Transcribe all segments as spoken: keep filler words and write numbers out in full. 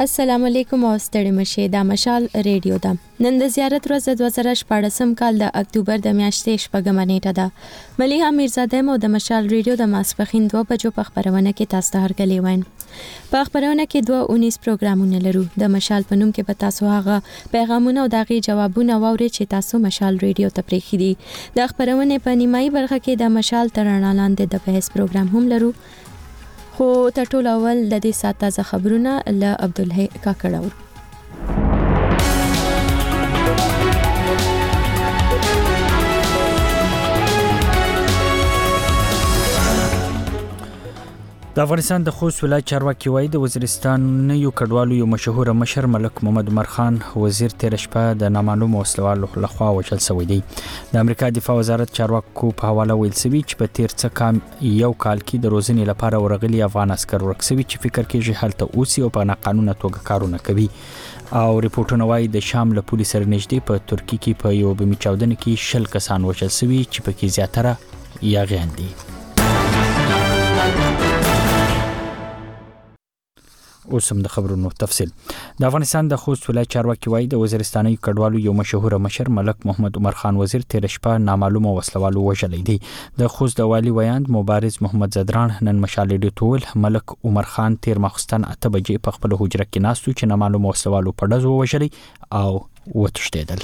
السلام علیکم او ستړي مشه د مشال ریډیو ده. نن د زیارت ورځ د دوه زره شپږم کال د اکتوبر د میاشتې شپږمه نیټه ده. ملیحه میرزاده مو د مشال ریډیو د ماسپخین دوه بجو په خبرونه کې تاسو ته هرکلی وایم. په خبرونه کې دوه اونیس پروګرامونه لرو. د مشال په نوم کې په تاسو هغه پیغامونه او دغه جوابونه واوري چې تاسو مشال ریډیو ته پریخي دي. د خبرونه په نیمایي برخه کې د مشال ترانه لاندې د بحث پروګرام هم لرو. خو تر ټولو اول د دې سات تازه خبرونه له عبدالحی کاکړ اورو. د افغانستان د خوست ولایت چارواکي وایي د وزیرستان یو کډوالو یو مشهور مشر ملک محمد عمر خان وزیر تیر شپه د نامعلومو وسلوالو لخوا وژل شوی دی. د امریکا دفاع وزارت چارواکو په حواله ویل شوی چې په تیر څه کال یو کال کې د روزنې لپاره ورغلي افغان عسكر ورک شوی چې فکر کېږي هلته اوسي او په ناقانونه توګه کارونه کوي. او ریپورتونه وایي د شام له پولیس سره نږدې په ترکیه کې په یو بمي چاودنه کې شل کسان وژل شوي چې پکې زیاتره یاغیان دي. اوس هم د خبرونو تفصیل. د افغانستان د خوست ولایت چارواکي وایي د وزیرستاني کډوالو یو مشهور مشر ملک محمد عمر خان وزیر تیر شپه نامعلومه وسلوالو وژلی دی. د خوست د والی ویاند مبارز محمد زدران نن مشال ډیو ټول ملک عمر خان تیر ماخستان اته بجې په خپل حجره کې ناستو چې نامعلومه وسلوالو په ډزو وژلی او وتښتیدل.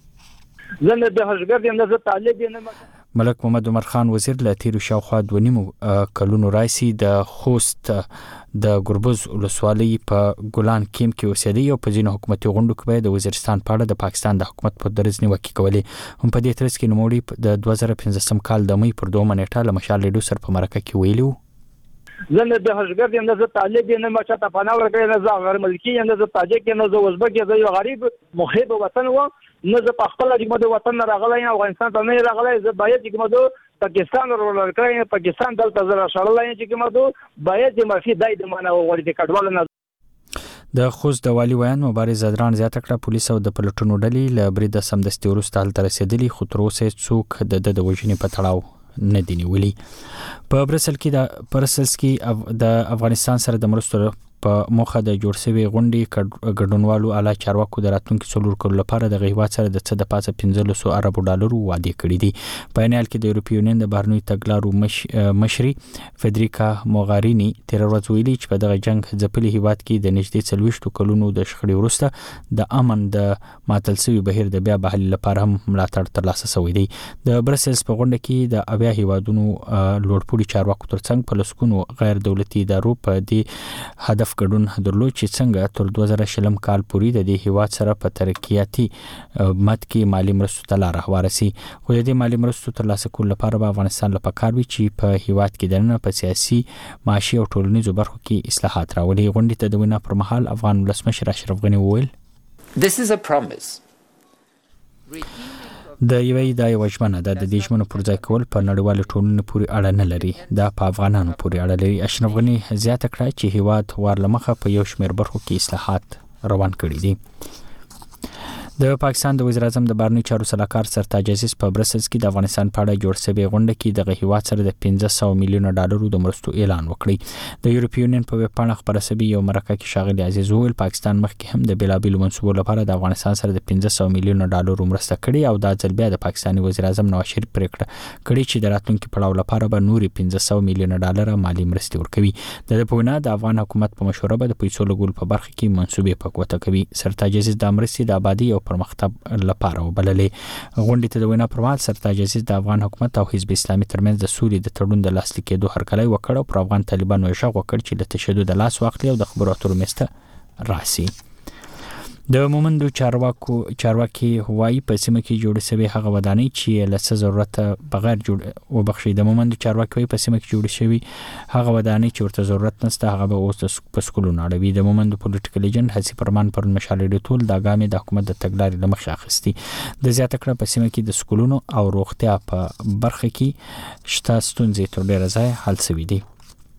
زنه د هجګر یم د طالب یم. ملک محمد عمر خان وزیر له تیرو شاوخوا دوه نیمو کلونو راځي د خوست د ګربز ولسوالۍ په ګلان کیم کې اوسېدی او په ځینو حکومتي غونډو کې د وزیرستان په اړه د پاکستان د حکومت په درز نیوکې کولې. هم په دې ترڅ کې نوموړي د دوه زره پنځم کال د مې پر دوه نیټه له مشال ریډیو سره په مرکه کې ویلو زنه د هجګر یم د طالب یم ما چاته پناه ورکړی نه زه غیر ملکی یم د تاجک یم د ازبک یم د غریب محب وطن و نه زه په خپل د وطن راغلی افغانستان ته نه راغلی زه باید چې مدو پاکستان ورولکړی پاکستان دلته زره شړلای چې مدو باید د مرفي دای د منه وړي د کډوال نه. د خوست د والی ویان مبارز زدران زیاته کړه پولیس او د پلټونو ډلې له برید سمدستي وروسته هلته رسیدلي خو تر اوسه څوک د د وژنې په تړاو نه دی نیولي. په برسل کې د برسلز کې د افغانستان سره د مرستو په موخه د جوړ شوی غونډې ګډونوالو اعلی چارواکو د راتلونکي څلور کلو لپاره د هیواد سره د څه د پاسه پنځه سوه اربو ډالرو وعده کړې دي. په عین حال کې د یورپي یونین د بهرنیو تګلارو مش مشري فدریکا موغارینی تیر ورځ ویلي چې په دغه جنگ ځپلي هیواد کې د نږدې څلوېښتو کلونو د شخړې وروسته د امن د ماتل شوي بهیر د بیا بحالي لپاره هم ملاتړ ترلاسه شوی دی. د برسلز په غونډه کې د اویا هیوادونو لوړپوړي چارواکو ترڅنګ په لسګونو غیر دولتي ادارو په دې هدف ګډون درلود چې څنګه تر دوه زره شلم کال پورې د دې هیواد سره په ترقیاتي مد کې مالی مرستو ته لار هواره سي. خو د دې مالی مرستو ترلاسه کولو لپاره به افغانستان لپاره کار وي چې په هیواد کې دننه په سیاسي معاشي او ټولنیزو برخو کې اصلاحات راولي. غونډې ته د وینا پر مهال افغان ولسمشر اشرف غني وویل This is a promise. د یوې د یو ژمنه د دې ژمنو پر ځای کول په نړیوال ټولنې پورې اړه نه لري. دا په افغانانو پورې اړه لري. اشرف غني زیاته کړه چې هیواد ورلمخه په یو شمېر برخو کې اصلاحات روان کړي دي. د پاکستان د وزیر اعظم د بهرنیو چارو سلاکار سرتاج عزیز په برسلز کې د افغانستان په اړه جوړ شوی غونډه کې د هیواد سره د پنځه سوه میلیونه ډالرو د مرستو اعلان وکړی. د یورپي یونین په ویب پاڼه خبره شوې یو مرکه کې ښاغلي عزیز وویل پاکستان مخکې هم د بیلابیلو منصوبو لپاره د افغانستان سره د پنځه سوه میلیونه ډالرو مرسته کړې او دا ځل بیا د پاکستاني وزیر اعظم نواز شریف پریکړه کړې چې د راتلونکي پړاو لپاره به نوري پنځه سوه میلیونه ډالر مالی مرستې ورکوي. د دې په وینا د افغان حکومت په مشوره به د پیسو لګول په برخه کې منصوبې پکوته کوي. سرتاج عزیز د مرستې د آبادی او پرمختګ لپاره وبللې. غونډې ته د وینا پر مهال سرتاج عزیز د افغان حکومت او حزب اسلامي ترمنځ د سولې د تړون د لاسلیک کېدو هرکلی وکړ او پر افغان طالبانو یې غږ وکړ چې له تشدد د لاس واخلي او د خبرو اترو میسته راسي. د مومندو چارواکو چارواکي هوایی په سیمه کې جوړ شوی هغه ودانۍ چې له څه ضرورت بغیر جوړ وبخښي د مومندو چارواکي په سیمه کې جوړ شوی هغه ودانۍ چې ورته ضرورت نشته هغه به اوس په سکولونو اړوي. د مومندو پولیټیکل ایجنټ حسی پرمان پر مشال ډیو ټول د ګامې د حکومت د تګلارې لمخې اخیستي. د زیاته کړه په سیمه کې د سکولونو او روغتیا په برخه کې شته ستونزې تر ډیره ځای حل شوي دي.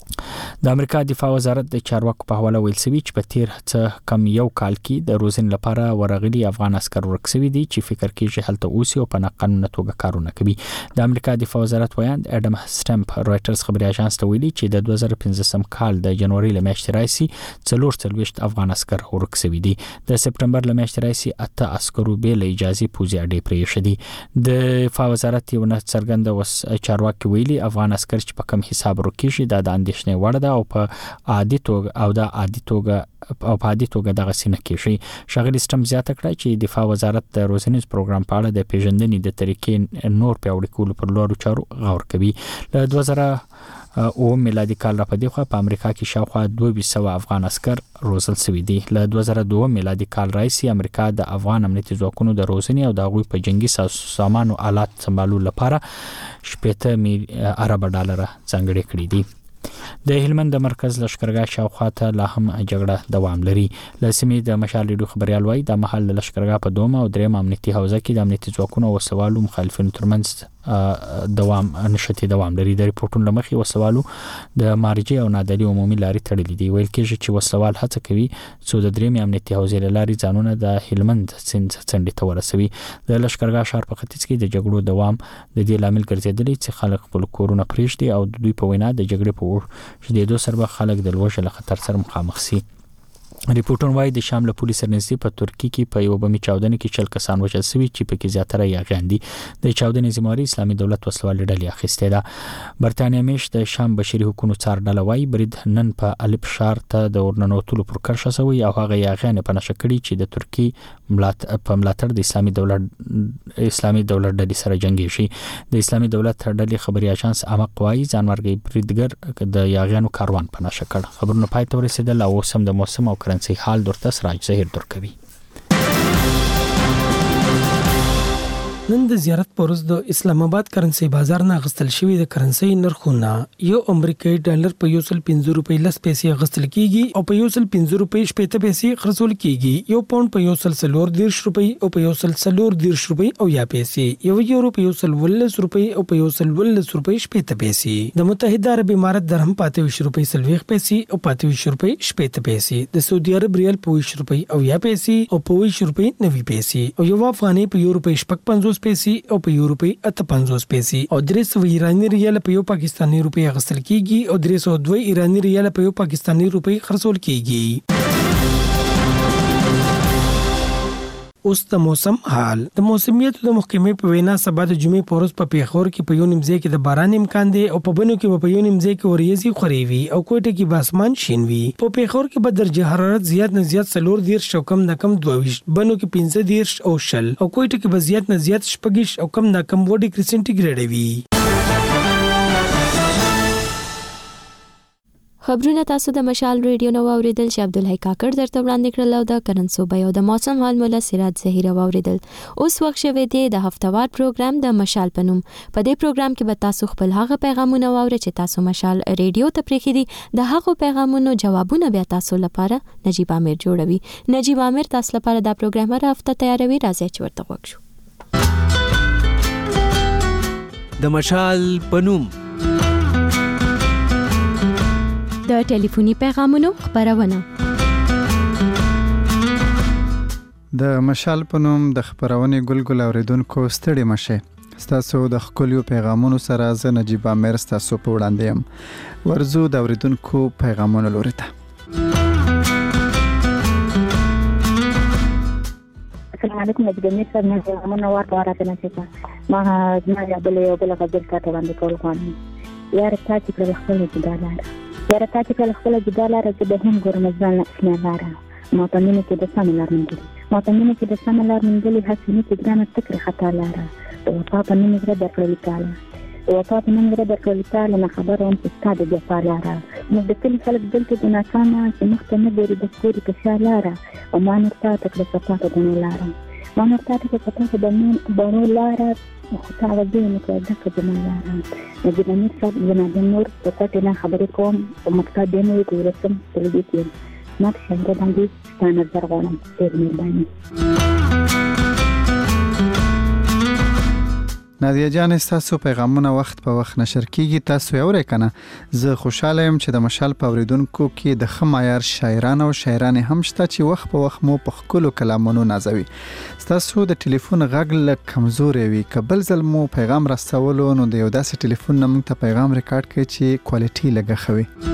د امریکا دفاع وزارت د چارواکو په حواله ویل سوي چې په تیر څه کم یو کال کې د روزنې لپاره ورغلي افغان عسكر ورکسوي دي چې فکر کوي هلته اوسي او په ناقانونه توګه کارونه کوي. د امریکا دفاع وزارت ویاند اډم سټمپ رويټرز خبري اژانس ته ویلي چې د دوه زره پنځه کال د جنوري له میاشتې راځي څلور څلويشت افغان عسكر ورکسوي دي. د سپټمبر له میاشتې راځي اته عسكرو به له اجازه پوزي اډې پرې شدي. د دفاع وزارت یو نه څرګنده وس چارواکي ویلي افغان عسكر چې په کم حساب ورکیږي د اندېښنې وړ ده او په عادي توګه او د عادي توګه او په عادي توګه دغه سینه کې شي. شاغلی سټم زیاته کړه چې دفاع وزارت د روزنیز پروګرام په اړه د پیژندنې د طریقې نور پیاوړي کولو پر لورو چارو غور کوي. له دوه زره او میلادي کال را پدې خو په امریکا کې شاوخوا دوه سوه افغان عسكر روزل شوي دي. له دوه زره دوه میلادي کال راځي امریکا د افغان امنیتي ځواکونو د روزنې او د غوي په جنگي سازمانو آلات سمبالو لپاره شپږ ارب ډالر ځانګړي کړي دي. د هلمند د مرکز لشکرګاه شاوخوا ته لا هم جګړه دوام لري. له سیمې د مشال ریډیو خبريال وایي د محل لشکرګاه په دومره او درېم امنیتي حوزه کې د امنیتي ځواکونو او سوالو مخالفینو ترمنځ دوام نشته دوام لري. د ریپورتونو لمخې وسوالو د مارجي او نادلي عمومي لارې تړلې دي. ویل کېږي چې وسوال هڅه کوي چې د درېم امنیتي حوزې لارې ځانونه د هلمند سیند څنډې ته ورسوي. د لشکرګاه ښار په ختیځ کې د جګړو دوام د دې لامل ګرځېدلی چې خلک خپل کورونه پرېږدي او د دوی په وینا د جګړې په اور چې د دوه سره خلک د لوږې له خطر سره مخامخ شي. ریپورټونه وايي د شام له پولیس سره نږدې په ترکی کې په یو بمي چاودنه کې چل کسان وژل شوي چې په کې زیاتره یاغیان دي. د چاودنې ذمہواری اسلامي دولت وسلوال ډلې اخیسته ده. برتانیا میش د شام بشري حقوقو څار ډله وايي برید نن په الپ شهر ته د ورننوتلو پر کرښه شوی او هغه یاغیان په نشه کړي چې د ترکی ملات په ملاتړ د اسلامي دولت اسلامي دولت ډلې سره جنگي شي. د اسلامي دولت ډلې خبري اژانس امق وايي ځانمرګي بریدګر د یاغیانو کاروان په نشه کړ. خبرونه پای ته ورسېدل او سم د موسم او کرنسي حال درته سراج زهیر درکوي. نن د زیارت پروز د اسلام آباد کرنسي بازار نه غستل شوی د کرنسي نرخونه یو امریکایي ډالر په یو سل پنځه روپۍ لس پیسې غستل کیږي او په یو سل پنځه روپۍ شپږ پیسې خرڅول کیږي. یو پاوند په یو سل څلور دیرش روپۍ او په یو سل څلور دیرش روپۍ او یا پیسې. یو یورو په یو سل ولس روپۍ او په یو سل ولس روپۍ شپږ پیسې. د متحده عرب امارات درهم پاتې ویش روپۍ سلويخ پیسې او پاتې ویش روپۍ شپږ پیسې. د سعودي عرب ریال په ویش روپۍ او یا پیسې او په ویش روپۍ نوي پیسې. او یو افغاني په یو روپۍ شپږ پنځوس پیسې او په یو روپۍ اته پنځوس پیسې. او درې سوه ایرانی ریال په یو پاکستاني روپۍ غستل کیږي او درې سوه دوه ایرانی ریال په یو پاکستاني روپۍ خرڅول کیږي. اوس د موسم حال. د موسمیت د محکمې په وینا سبا د جمعې په ورځ په پیښور کې په یو نیمځای کې د باران امکان دی او په بنو کې په یو نیمځای کې وریځي خوري وي او کوټه کې به اسمان شین وي. په پیښور کې به درجه حرارت زیات نه زیات څلور دیرش او کم نه کم دوه ویشت، بنو کې پنځه دیرش او شل او کوټه کې به زیات نه زیات شپږ او کم نه کم اووه ډګري سنټیګریډ وي. خبرونه تاسو د مشال ریډیو نو اوریدل چې عبدالحی کاکړ درته وړاندې کړل او د کرنسو بیو د موسم حال مولا سراج زهیر اوریدل. اوس وخت شوه دی د هفتوار پروګرام د مشال پنوم. په دې پروګرام کې به تاسو خپل هغه پیغامونه واورئ چې تاسو مشال ریډیو ته پریخي دي. د هغه پیغامونو جوابونه بیا تاسو لپاره نجیب عامر جوړوي. نجیب عامر تاسو لپاره دا پروګرام هر هفته تیاروي. راځي چې ورته وګورئ. د مشال پنوم د ټلیفوني پیغامونو خبرونه. د مشال پنوم د خبرونې ګلګل اوریدونکو ستړي مشه. ستاسو د خپلو پیغامونو سره زه نجیب عامر ستاسو په وړاندې یم. ورزو د اوریدونکو پیغامونو لوري ته. السلام علیکم. د جمعې سره نه پیغامونه ورته راته نشته. ما نه یادلې یو بل غږ ته باندې کول غواړم. یار تا چې پر خپل جدالاره یاره تا چې کله خپله جدا لاره چې د هم ګورم ځان اصلاح لاره ما په مینه کې د سمه لار موندلې ما په مینه کې د سمه لار موندلې هسې نه چې ګرانه تکرې خطا لاره د وفا په نوم زړه درکړلې تاله د وفا په نوم زړه درکړلې تاله نه خبره وم چې ستا د جفا لاره موږ د کلي خلک دلته د ناکامه چې مخ ته نه ګوري د ستوري په شا لاره او ما نور تا ته کړه صفا ته د نو لاره ما نور تا ته کړه صفا ته د بڼو لاره خو تا غږی مې کړه ډکه زما لاره. نجیب امیر صاحب جناب نور په کوټې نه خبرې کوم په مکتب دی نو کې ورسم ټلویزیون کې ما په شنګه باندې ستا نظر غواړم. ډېر مهرباني. نادیه جان تاسو پیغامونه وخت په وخت نشر کیږي تاسو یې اورئ کنه زه خوشاله یم چې د مشال په اوریدونکو کې د ښه معیار شاعران او شاعرانې هم شته چې وخت په وخت مو په خپلو کلامونو نازوي تاسو د ټلیفون غږ له کمزوري وي کبل ځل مو پیغام راستولو نو د یو داسې ټلیفون نه موږ ته پیغام ریکارډ کړئ چې کوالټي لږه ښه وي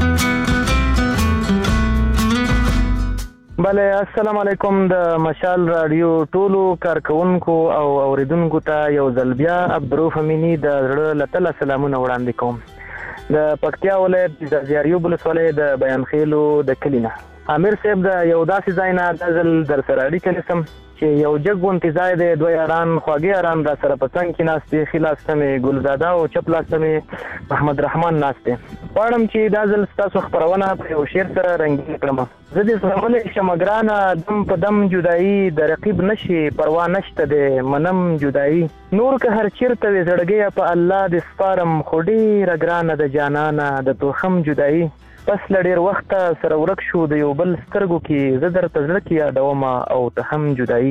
بله السلام علیکم د مشال رادیو ټولو کارکونکو او اوریدونکو ته یو ځل بیا عبدالرؤف امینی د زړه له تله سلامونه وړاندې کوم د پکتیا ولایت د زیاریوب ولسوالۍ د بیان خیلو د کلي نه امیر صاحب د یو داسې ځای نه دا ځل در سره اړیکه نیسم چې یو جګ غونتی ځای دی دوه یاران خواږه یاران را سره په څنګ کې ناست دي ښي لاس ته مې ګلزاده او چپ لاس ته مې محمد رحمان ناست دی غواړم چې دا ځل ستاسو خپرونه په یو شعر سره رنګین کړم زه دې زغملی شم ګرانه دم په دم جدایي د رقیب نشي پروا نشته دی منم جدایي نور که هر چیرته وي زړګیه په الله دې سپارم خو ډېره ګرانه د جانانه د توخم جدایي پس له ډېر وخته سره ورک شو د یو بل سترګو کې زه درته زړه کې یادومه او ته هم جدایي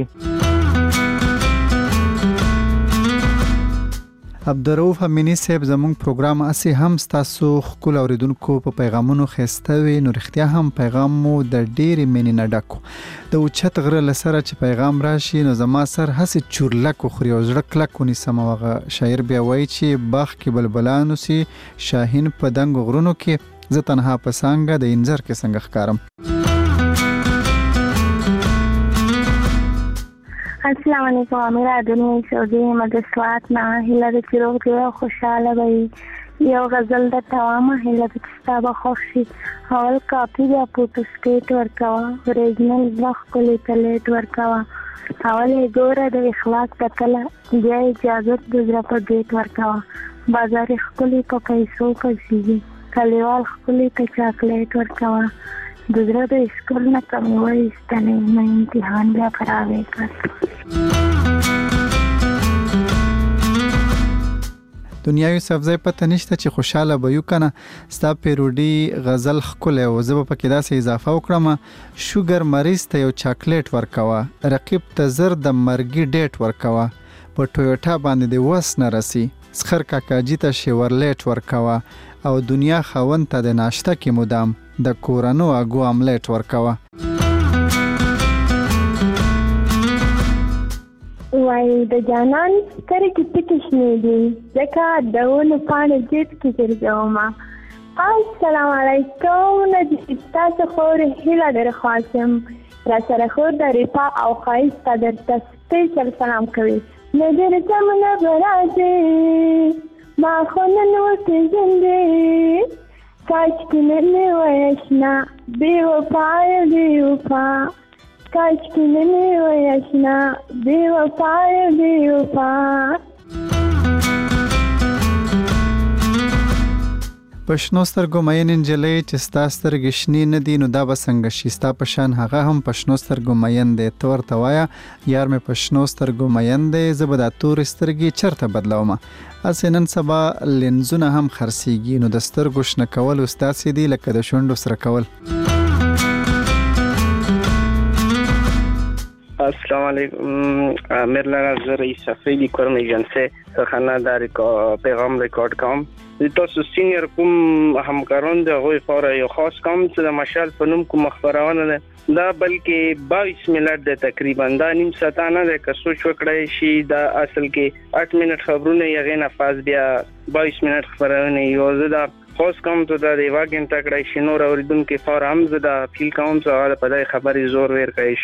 عبدالرؤف امینی صاحب زموږ پروګرام اسی هم ستاسو خپل اوریدونکو په پیغامونو خسته وي نو رښتیا هم پیغام مو د ډېرې مینې نه ډکو د اوچت غره لسره چې پیغام راشي نو زما سر هسې چورلک خوري او زړه کلک ونیسم هغه شاعر بیا وایي چې باغ کې بلبلانو سي شاهین په دنګو غرونو کې زه تنها په څانګه د انځر کې څنګه ښکارم السلام علیکم امیر ادنی سعودی مدرسات نه هله د چیروغ دی خوشاله وي یو غزل د توامه هله د کتابه خوشي اول کاپی بیا فوټو سټیټ ورکوا اوریجنل وخت کلی تلیټ ورکوا اول ګوره د اخلاق تکله بیا اجازه د زړه په ډیټ ورکوا بازار خپل په پیسو پسیږي کلیوال خپل ته چاکلیټ ورکوا د زړه د اسکول نه کمی وایستنې نه امتحان بیا خرابې کړ دنیاوی سبزی پته نشته چې خوشاله به یو کنه ستا پیروډي غزل خکله او زه به پکې داسې اضافه وکړم شوګر مریض ته یو چاکلیټ ورکوا رقیب ته زر د مرګي ډیټ ورکوا په ټویوټا باندې د وس نه رسی سخر کاکاجی ته شیورلیټ ورکوا او دنیا خاوند ته د ناشته کې مدام د کورانو اګو املیټ ورکوا وای د جانان سترګې پټې شنې دي ځکه د ونو پاڼې جیب کې ګرځومه السلام علیکم نجیب تاسو خورې هیله در خواستم را سره خور د رفا او ښایسته درته سپیشل سلام کوي نظر زمونه برازې ما خو نن وپېژندې کاشکې نن مې وای اشنا بې وفایه بې وفا کاشکې نن مې وای اشنا بې وفایه بې وفا په شنو سترګو مین نجلۍ چې ستا سترګې شنې نه دي نو دا به څنګه شي ستا په شان هغه هم په شنو سترګو مین دی ته ورته وایه یار مې په شنو سترګو مین دی زه به دا تورې سترګې چېرته بدلومه هسې نن سبا لینزونه هم خرڅېږي نو د سترګو شنه کول اوس داسې دي لکه د شونډو سره کول السلام علیکم امیر لرا زه رئیس افریدی کورن ایجنسی څخه دا پیغام ریکارډ کوم د تاسو سینیر کوم همکاران د هغوی لپاره یو خاص کام چې د مشال په نوم کوم خبرونه ده دا بلکې بایس منټ د تقریبا دا نیم ساعت نه ده که سوچ وکړای شي دا اصل کې اټ منټ خبرونه یې نه پاس بیا بایس منټ خبرونه یو زده خاص کام ته د واګین تکړه شي نور اوریدونکو لپاره هم زده فیل کوم چې په دې خبرې زور ور کوي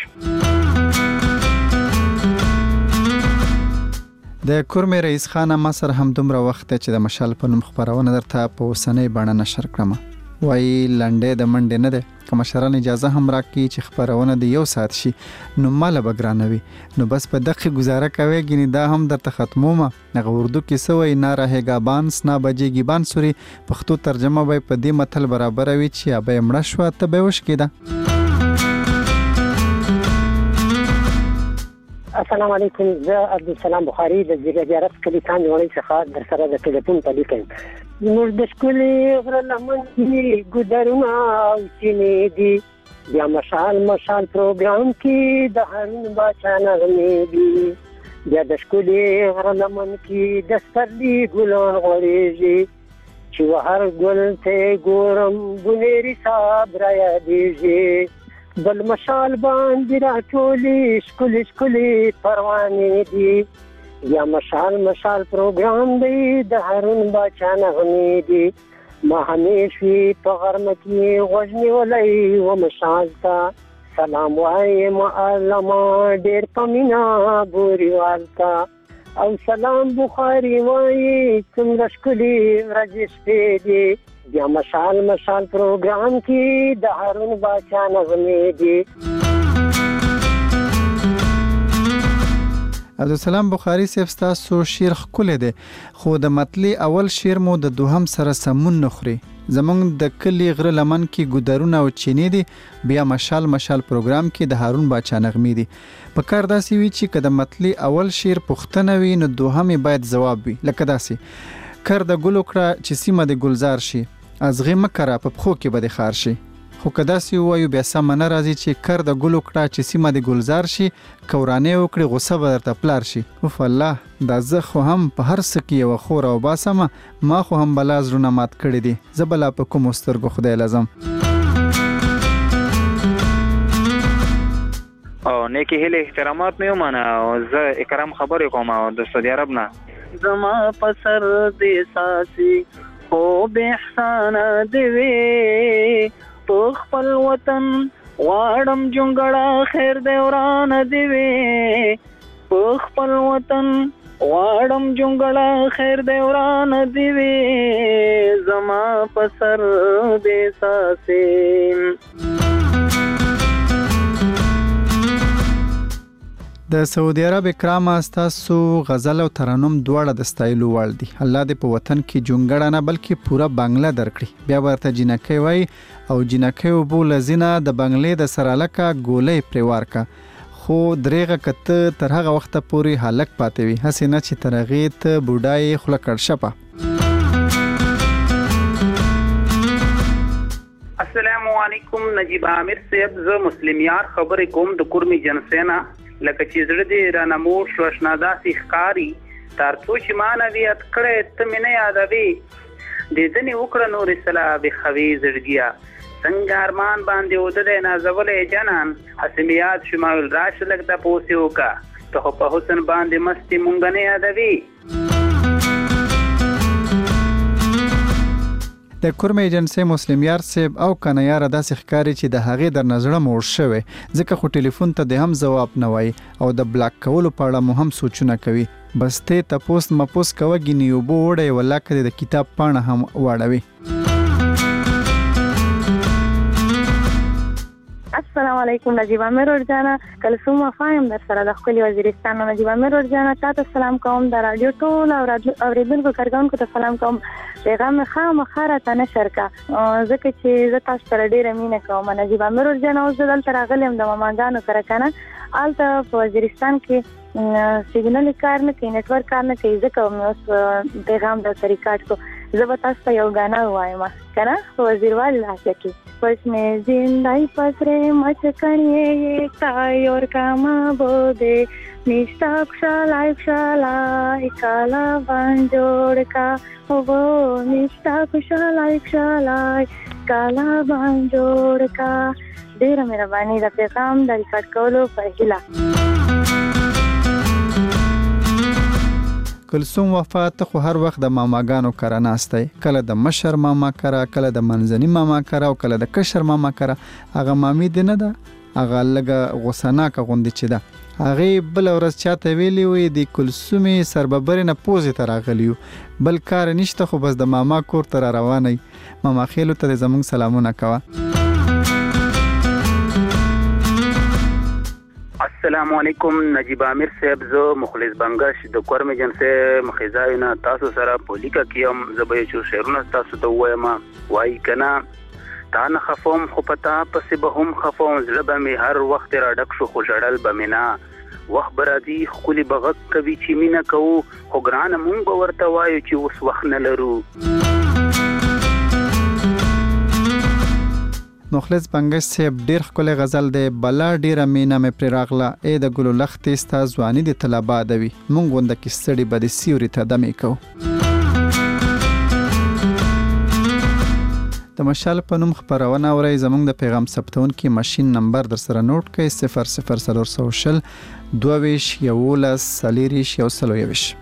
د کورمې رئیس خان ما سره هم دومره وخت چې د مشال په نوم خبرونه درته په اوسنۍ بڼه نشر کړم وایي لنډې د منډې نه ده که مشران اجازه هم راکړي چې خبرونه د یو ساعت شي نو ماله به ګرانه وي نو بس په دقیق گزاره کوي ګینې دا هم درته ختمومه هغه اردو کې څه وایي نه رهېږا بانس نه بجېږي بانسوري پښتو ترجمه به په دې متل برابره وي چې یا به یې مړه شوه ته به یې وشکېده السلام علیکم زه عبدالسلام بخاری د زیارت کلی کان وړي څخه در سره د ټلیفون په لیکم موږ د شکلې غره لمن کې ګودرونه او چینې دي بیا مشال مشال پروګرام کې د هارون باچا نغمې دي بیا د ښکلي غره لمن کې د سپرلي ګلان غوړېږي چې هر ګل ته ګورم بونیري صاحب را یادېږي بل مشال باندې راټولې ښکلي ښکلي پروانې دي یا مشال مشال پروګرام دی د هارون باچا نغمې دي ما همیش وي په غرمه کې غوږ نیولی و مشال ته سلام وایم علما ډېر په مینا بوریوال ته او سلام بخاري وایي څومره ښکلي ورځې شپې دي بیا مشال مشال پروګرام کې د هارون باچا نغمې دي. عبدالسلام بخاري صاحب ستاسو شعر ښکلی دی خو د مطلع اول شعر مو د دوهم سره سمون نه خوري. زمونږ د کلی غره لمن کې ګودرونه او چینې دي بیا مشال مشال پروګرام کې د هارون باچا نغمې دي. په کار داسې وي چې که د مطلع اول شعر پوښتنه وي نو دوهم باید ځواب وي، لکه داسې کر د ګلو کړه چې سیمه د ګلزار شي ازغې مه کره په پښو کې به د خار شي. خو که داسې ووایو بیا سمه نه راځي چې کر د ګلو کړه چې سیمه د ګلزار شي که ورانې وکړي غصه به درته پلار شي. اوف الله دا زه خو هم په هر څه کې یوه خور او باسمه ما خو هم بلا زړونه مات کړي دي زه بلا په کومو سترګو خدای لازم. او نیکی هیله احترامات مې ومنه او زه اکرام خبرې کوم د سعودي عرب نه. زما په سر دې ساسي خو بې احسانه دې وې په خپل وطن غواړم جونګړه خیر دې ورانه دې وې په خپل وطن غواړم جونګړه خیر دې ورانه دې وې زما په سر دې ساسې. د سعودي عرب اکرامه ستاسو غزل او ترنم دواړه د ستایلو وړ دي. الله دې په وطن کې جونګړه نه بلکې پوره بنگله درکړي. بیا ورته جنکۍ وای او جنکۍ وبو لزینه د بنگلې د سرالکه ګولې پریوار کا خو دریغه کته تر هغه وخت پورې هلک پاتې وي هسې نه چې ترغه ته بوډای خله کړ شپه. السلام علیکم نجیب عامر صاحب زه مسلم یار خبرې کوم د کورمی جنسینا لکه چې زړه دې را نمور شو اشنا داسې ښکاري تر څو چې ما نه ویت کړی ته مې نه یادوي دې ځنې وکړه نورې صلاح بخوي زړګیا څنګه ارمان باندې اوده دی نازولی جنان هسې مې یاد شو ما ویل راشه لږ دا پوسې وکړه ته خو په حسن باندې مستې مونږ نه یادوي. د کورمه ایجنسی مسلم یار صاحب او کنه یار داسې ښکاری چې د هغې در نظر موړ شوی ځکه خو ټلیفون ته د هم جواب نه وای او د بلاک کولو په اړه مو هم سوچونه کوي بس ته تاسو مپوس کوه غنی یو بو وړي ولکه د کتاب پاڼه هم واړوي. السلام علیکم نجیب عامر ورجانا کلثوم وفایم در سره د خپل وزیرستان نجیب عامر ورجانا تاسو سلام کوم د رادیو ټول او اوریدونکو کارګونکو ته سلام کوم پیغام خامخا راته نشر کا ځکه چې زه تاسو سره ډیره مینه کوم نجیب عامر ورجانا اوس دلته راغلم د ماماګانو سره کنه آلته په وزیرستان کې سیګنال کار نه کوي نتورک کار نه کوي ځکه مې اوس پیغام د ریکارډ کو زه به تاسو ته یو غانا وایم کنه وزیروال لهجه کې پس میں زندائی پسرے مچکنیے یہ تائی اور کاما بودے نشتاک شالائی شالائی کالا بانجوڑ کا وہ نشتاک شالائی شالائی کالا بانجوڑ کا دیر میرا بانی دا پیغام دا ریکارڈ کولو پہلا. کلثوم وفات خو هر وخت د ماماګانو کره ناسته کله د مشر ماما کره کله د منځنی ماما کره او کله د کشر ماما کره هغه مامي دی نه ده هغه لګه غوسناکه غوندي چې ده هغه بل ورځ چاته ویلی وي د کلثومي سرببرنه پوزې ته راغلیو بل کار نشته خو بس د ماما کور ته رواني ماما خېلو ته زموږ سلامونه کوه. السلام علیکم نجیب عامر صاحب زه مخلص بنگش د کورم جنسه مخزاینا تاسو سره پولیکا کیم زبې چې شعرونه تاسو ته وایم وای کنا تا نه خفوم خو پتا پس به هم خفوم زړه به هر وخت را ډک شو خو جړل بمینا وخت برادي خولي بغک کوي چې مینا کو خو ګران مونږ ورته وایو چې اوس وخت نه لرو. مخلص بنگش صاحب ډیر ښکلی غزل دی. بلا ډیره مینه مې پرې راغله، ای د ګلو لختې ستا ځواني دې تل اباده وي، مونږ غونده کې ستړي به د سیوري ته دمې کوو. د مشال په نوم خپرونه اورئ. زموږ د پیغام ثبتونکي ماشین نمبر در سره نوٹ کړئ: صفر صفر څلور سوه شل دوه ویشت یولس څلېرویشت یو سل یوویشت.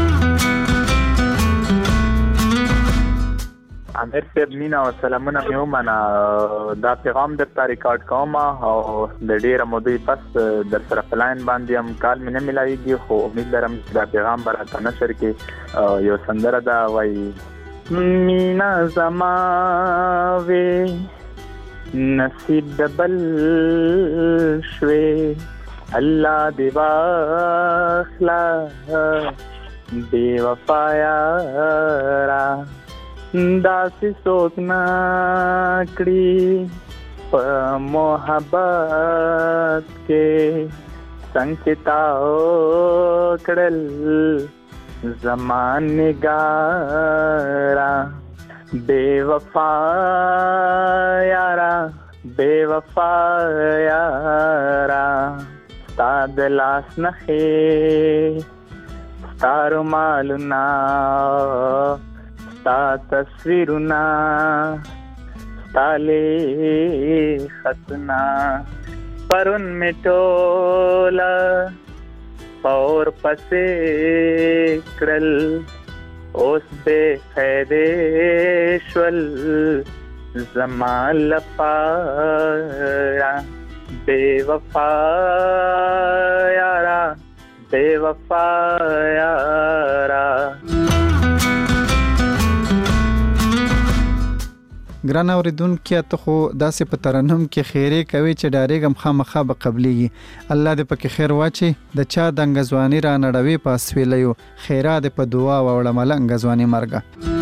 امیر صاحب مینا او سلامونه مې ومنه. دا پیغام درته ریکارډ کوم او د ډېره مودې پس در سره په لاین باندې هم کال مې نه میلاویږي، خو امید لرم چې دا پیغام به راته نشر کې. یو سندره ده وایي: مینا زما وې نصیب د بل شوې، الله دې واخلا بې وفا یارا، داسې څوک نه کړي په محبت کې څنګه چې تا وکړل زمان نگارا، بے وفا یارا بے وفا یارا، ستا د لاس نخې ستا رومالونه ستا تصویرونه ستا لیختونه پرون مې ټوله اور پسې کړل، اوس بې فایدې شول زما لپاره، بې وفا یارا بې وفا یارا. ګران اوریدونکي، ته خو داسې په ترنم کې خیرې کوي چې ډارېږم خامخا به قبلېږي. الله دې پکې خیر واچي. د چا دنګه ځواني را نړوي په اسویلیو، خیرا دې په دعا واوړه ملنګه ځواني مرګه.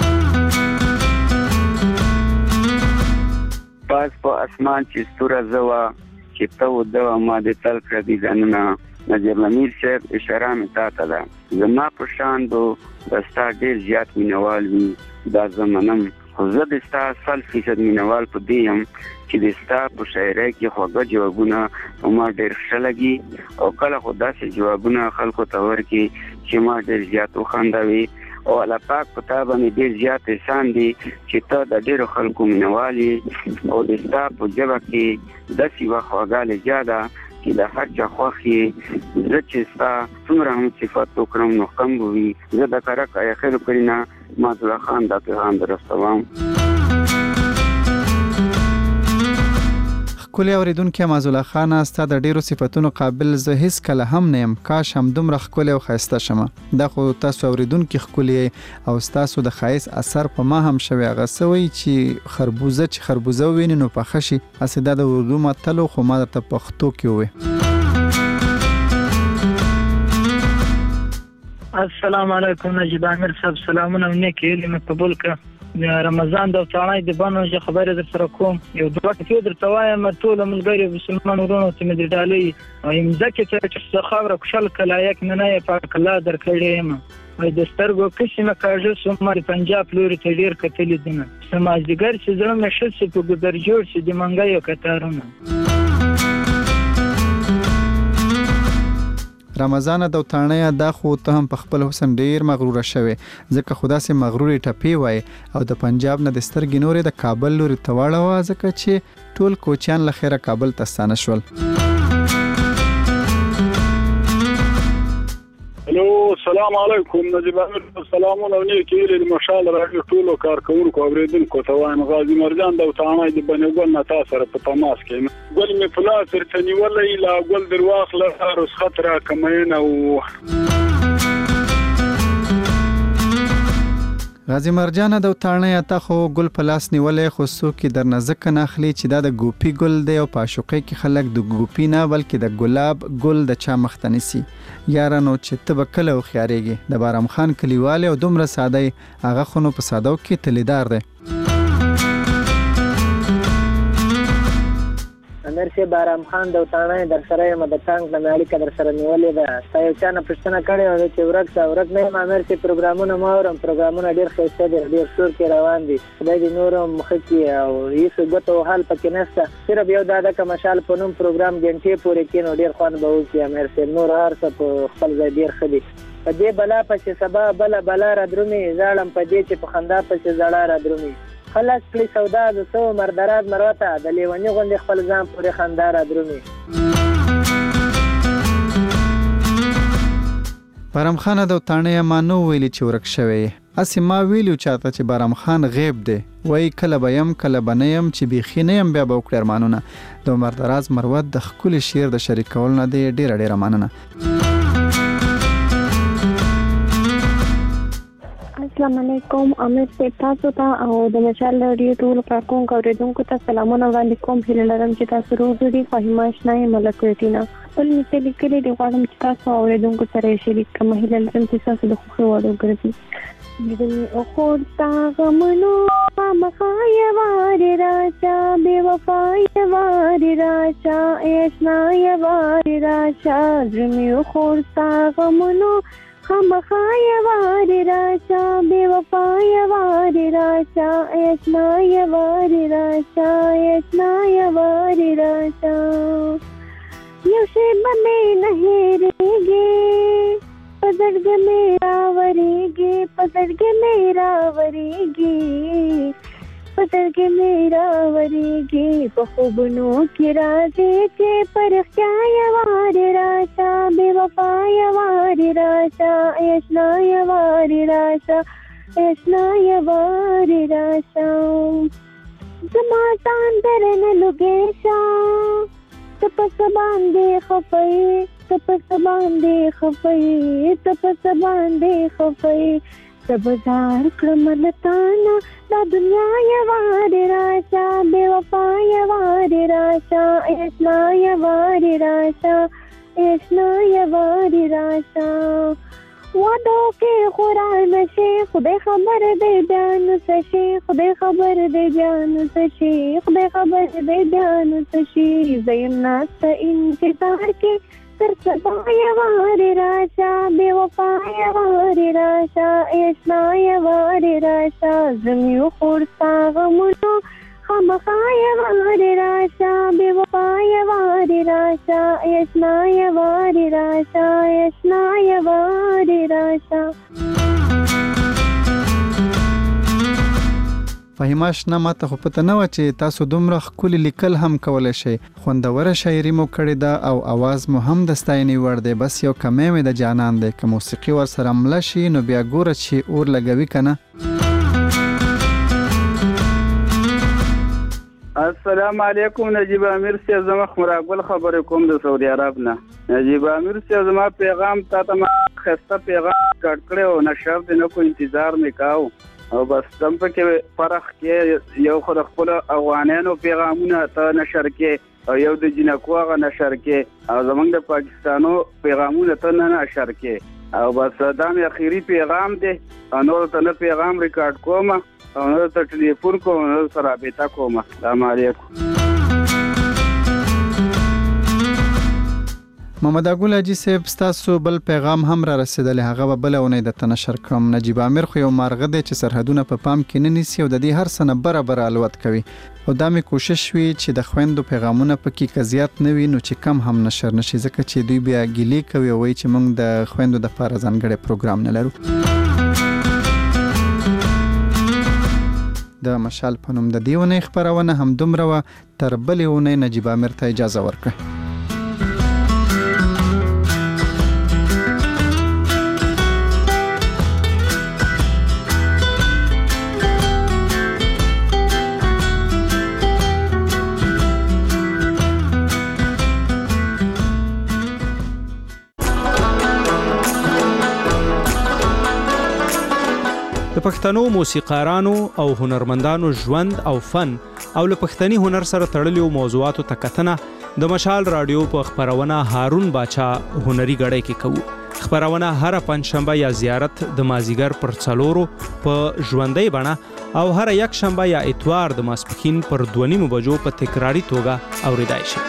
پاس په اسمان چې ستوره زوا چې ته ودوه ما دې تل کړه دي ځانونه. نجیب امیر صاحب اشاره مې تا ته ده، زما په شان به د ستا ډېر زیات مینوال وي دا زمنم، خو زه د ستا سل فیصد مینوال په دې یم چې د ستا په شاعرۍ کې خوږه جوابونه ما ډېر ښه لګي، او کله خو داسې جوابونه خلکو ته ورکړي چې ما ډېر زیات وخندوي. او الله پاک په تا باندې ډېر زیات احسان دی چې ته د ډېرو خلکو مینوال یې، او د ستا په ژبه کې داسې یوه خواږه لهجه ده چې د هر چا خوښ یې. زه چې ستا څومره هم صفت وکړم نو کم به وي. زه د کرک اخر کرینا معذالله خان دا پیغام درستوم. ښکلي اوریدونکي، معذالله خان ستا د ډیرو صفاتونو قابل زه هیڅ کله هم نه یم، کاش هم دومره ښکلي او ښایسته شمه. دا خو تاسو اوریدونکي ښکلي او ستاسو د ښایست اثر په ما هم شوی. هغه څه وایي چې خربوزه چې خربوزه وویني نو پخه شي، هسې دا د اردو متل خو ما درته پښتو کې ووایي. السلام علیکم نجیب امیر صاحب، سلامونه نیک هیلې مې قبول کړه. رمضان د تاڼۍ د بڼو چې خبرې در سره کوم، یو دوه ټکي درته وایم. ټول ملګري مسلمان ورونو ته مې د ډالۍ وایم ځکه چې خاوره خوشحال کلایک نه نه پاک الله درکړې یم. وای د سترګو کښې مې کاږه سوم د پنجاب لوري ته ډېر کتلي دینه، سمازدیګر چې زړه مې ښه سي په ګودر جوړ شي د منګیو کتارونه. رمضان د تاڼۍ دا خو ته هم په خپل حسن ډیر مغروره شوی، ځکه خدا سي مغروري ټپی وای او د پنجاب نه د سترګې نورې د کابل لوري ته واړه، ځکه چې ټول کوچیان لخيره کابل ته ستانه شول. الو السلام علیکم نجیب امیر، سلامونه نیک هیلې د مشال راډیو ټولو کارکونکو اوریدونکو ته وایم. غازي مرجان د تاڼۍ د بنګل نه تاسو سره په تماس کې یم. ګل می پلاس تر نیولې لا ګل درواخله رسخت را کمینه. او غازي مرجان د تاڼۍ ته خو ګل پلاس نیولې، خو څوک در نزدک نه اخلي چې دا د ګوپی ګل دی او په عاشقۍ کې خلک د ګوپی نه بلکې د ګلاب ګل د چا مخته نیسي. یارانو چې ته به کله وخیارېږي، د بارام خان کلیواله او دومره ساده هغه خو نو په سادو کې تلیدار دی. امیر سی بارام خان د وطانه در سره یم د ټانک د اړیکه در سره نیولې ده. تا یو چا نه پوښتنه کړې وه چې ورک شه ورک نه یم. امیر سی پروګرامونه ما اورم، پروګرامونه ډېر ښایسته دي، ډېر شور کې روان دي. خدای دې نور هم ښه کړي او هېڅ ګوته وهل پکې نشته. صرف یو دا ده که مشال په نوم پروګرام ګنټې پورې کړي نو ډېر خوند به وکړي. امیر سی نور هر څه په خپل ځای ډېر ښه دي. په دې بلا پسې سبا بله بلا را درومي، ژاړم په دې چې په خندا پسې زړه را درومي. خلک کړي سودا د څو مردرات مروته، د لیوني غوندې خپل ځان پورې خندا را درومي. بارام خان د وطانه ما نو ویلي چې ورک شوی، اسې ما ویلو چاته چې بارام خان غیب دی. وای کله به یم کله به نه یم، چې بیخي نه یم بیا به وکړي ارمانونه. د عمر دراز مروت د ښکلي شعر د شریکولو نه دی ډېره ډېره مننه. السلام علیکم. امیر صاحب تاسو ته او د مشال رادیو ټول کارکونکو اوریدونکو ته سلامونه وړاندې کوم. هیله لرم چې تاسو روغ جوړ یې. فهیمه اشنا یم له کوټینا. خپل مثال لیکلی دی، غواړم چې تاسو اوریدونکو سره یې شریک کړم. هیله لرم چې تاسو د خوښۍ وړ وګرځي. د خورتا غمونو مخا یوار راچا، بې وفا یوار راچا، اشنا یوار راچا، زمي خورتا غمونو خامخا یوار راچا، بې وفا یوار راچا، اشنا یوار راچا، اشنا یوار راچا. یو شی به مې نه هېرېږي، په زړګي مې راورېږي، په زړګي مې راورېږي، په زړګي مې راورېږي. په خوبونو کې راځي چې په رښتیا یوار راچا، بې وفا یوار راچا، اشنا یوار راچا، اشنا یوار راچا. زما ځان درنه لږې شه، ته په څه باندې خفه یې، ته په څه باندې خفه یې، ته په څه باندې خفه یې. زه به ځار کړم له تانه دا دنیا یوار راچا، بې وفا یوار راچا، اشنا یوار راچا، اشنا یوار راچا. وادو کې خورا نشي، خدای خبر دی بیا نو څه شي، خدای خبر دی بیا نو څه شي، خدای خبر دی بیا نو څه شي. زه یم ناسته انتظار کې تر سبا یوار راچا، بې وفا یوار راچا، اشنا یوار راچا. زمي خور ستا غمونو خامخا یوار راچا، بې وفا یوار راچا، اشنا یوار راچا، اشنا یوار راچا. فهیمه اشنا ماته خو پته نه وه چې تاسو دومره ښکلي لیکل هم کولی شئ. خوندوره شاعري مو کړې ده او اواز مو هم د ستاینې وړ دی. بس یو کمی مې د جانان دی، که موسیقي ورسره مله شي نو بیا ګوره چې اور لګوي که نه. السلام علیکم. نجیب امیر صاحب زما خمراګل خبرې کوم د سعودي عرب نه. نجیب امیر صاحب زما پیغام تا ته ما خسته پیغام کټ کړی او نشر دی نه کو انتظار مې کاو او بس دم پکې فرق کې یو خو د خپل افغانانو پیغامونه ته نشر کې او یو د جنکو هغه نشر کې او زمونږ د پاکستانو پیغامونه ته نه نشر کې او بس دا مې اخیری پیغام دی. نور ته نه پیغام ریکارډ کوم او نور ته ټلیفون کوم، نور سره رابطه کوم. السلام علیکم. محمد اګل حاجی صاحب ستاسو بل پیغام هم را رسیدلی، هغه به بله اونۍ درته نشر کړم. نجیب امیر خو یو مارغه دی چې سرحدونه په پام کې نه نیسي او د دې هر څه نه بره بره الوت کوي او دا مې کوشش وي چې د خویندو پیغامونه پکې که زیات نه وي نو چې کم هم نشر نشي، ځکه چې دوی بیا ګیلې کوي او وایي چې موږ د خویندو دپاره ځانګړی پروګرام نه لرو. د مشال په نوم د دې اونۍ خپرونه همدومره وه. تر بلې اونۍ نجیب امیر ته اجازه ورکړه. د پښتنو موسیقارانو او هنرمندانو ژوند او فن او له پښتني هنر سره تړلو موضوعاتو ته کتنه د مشال رادیو په خبرونه هارون باچا هنري غړی کې کوو. خبرونه هر پنځشنبه یا زیارت د مازیګر پر څلورو په ژوندۍ بڼه او هر یک شنبه یا اتوار د ماسپښین پر دوه نیمو بجو په تکراري توګه اوریدای شي.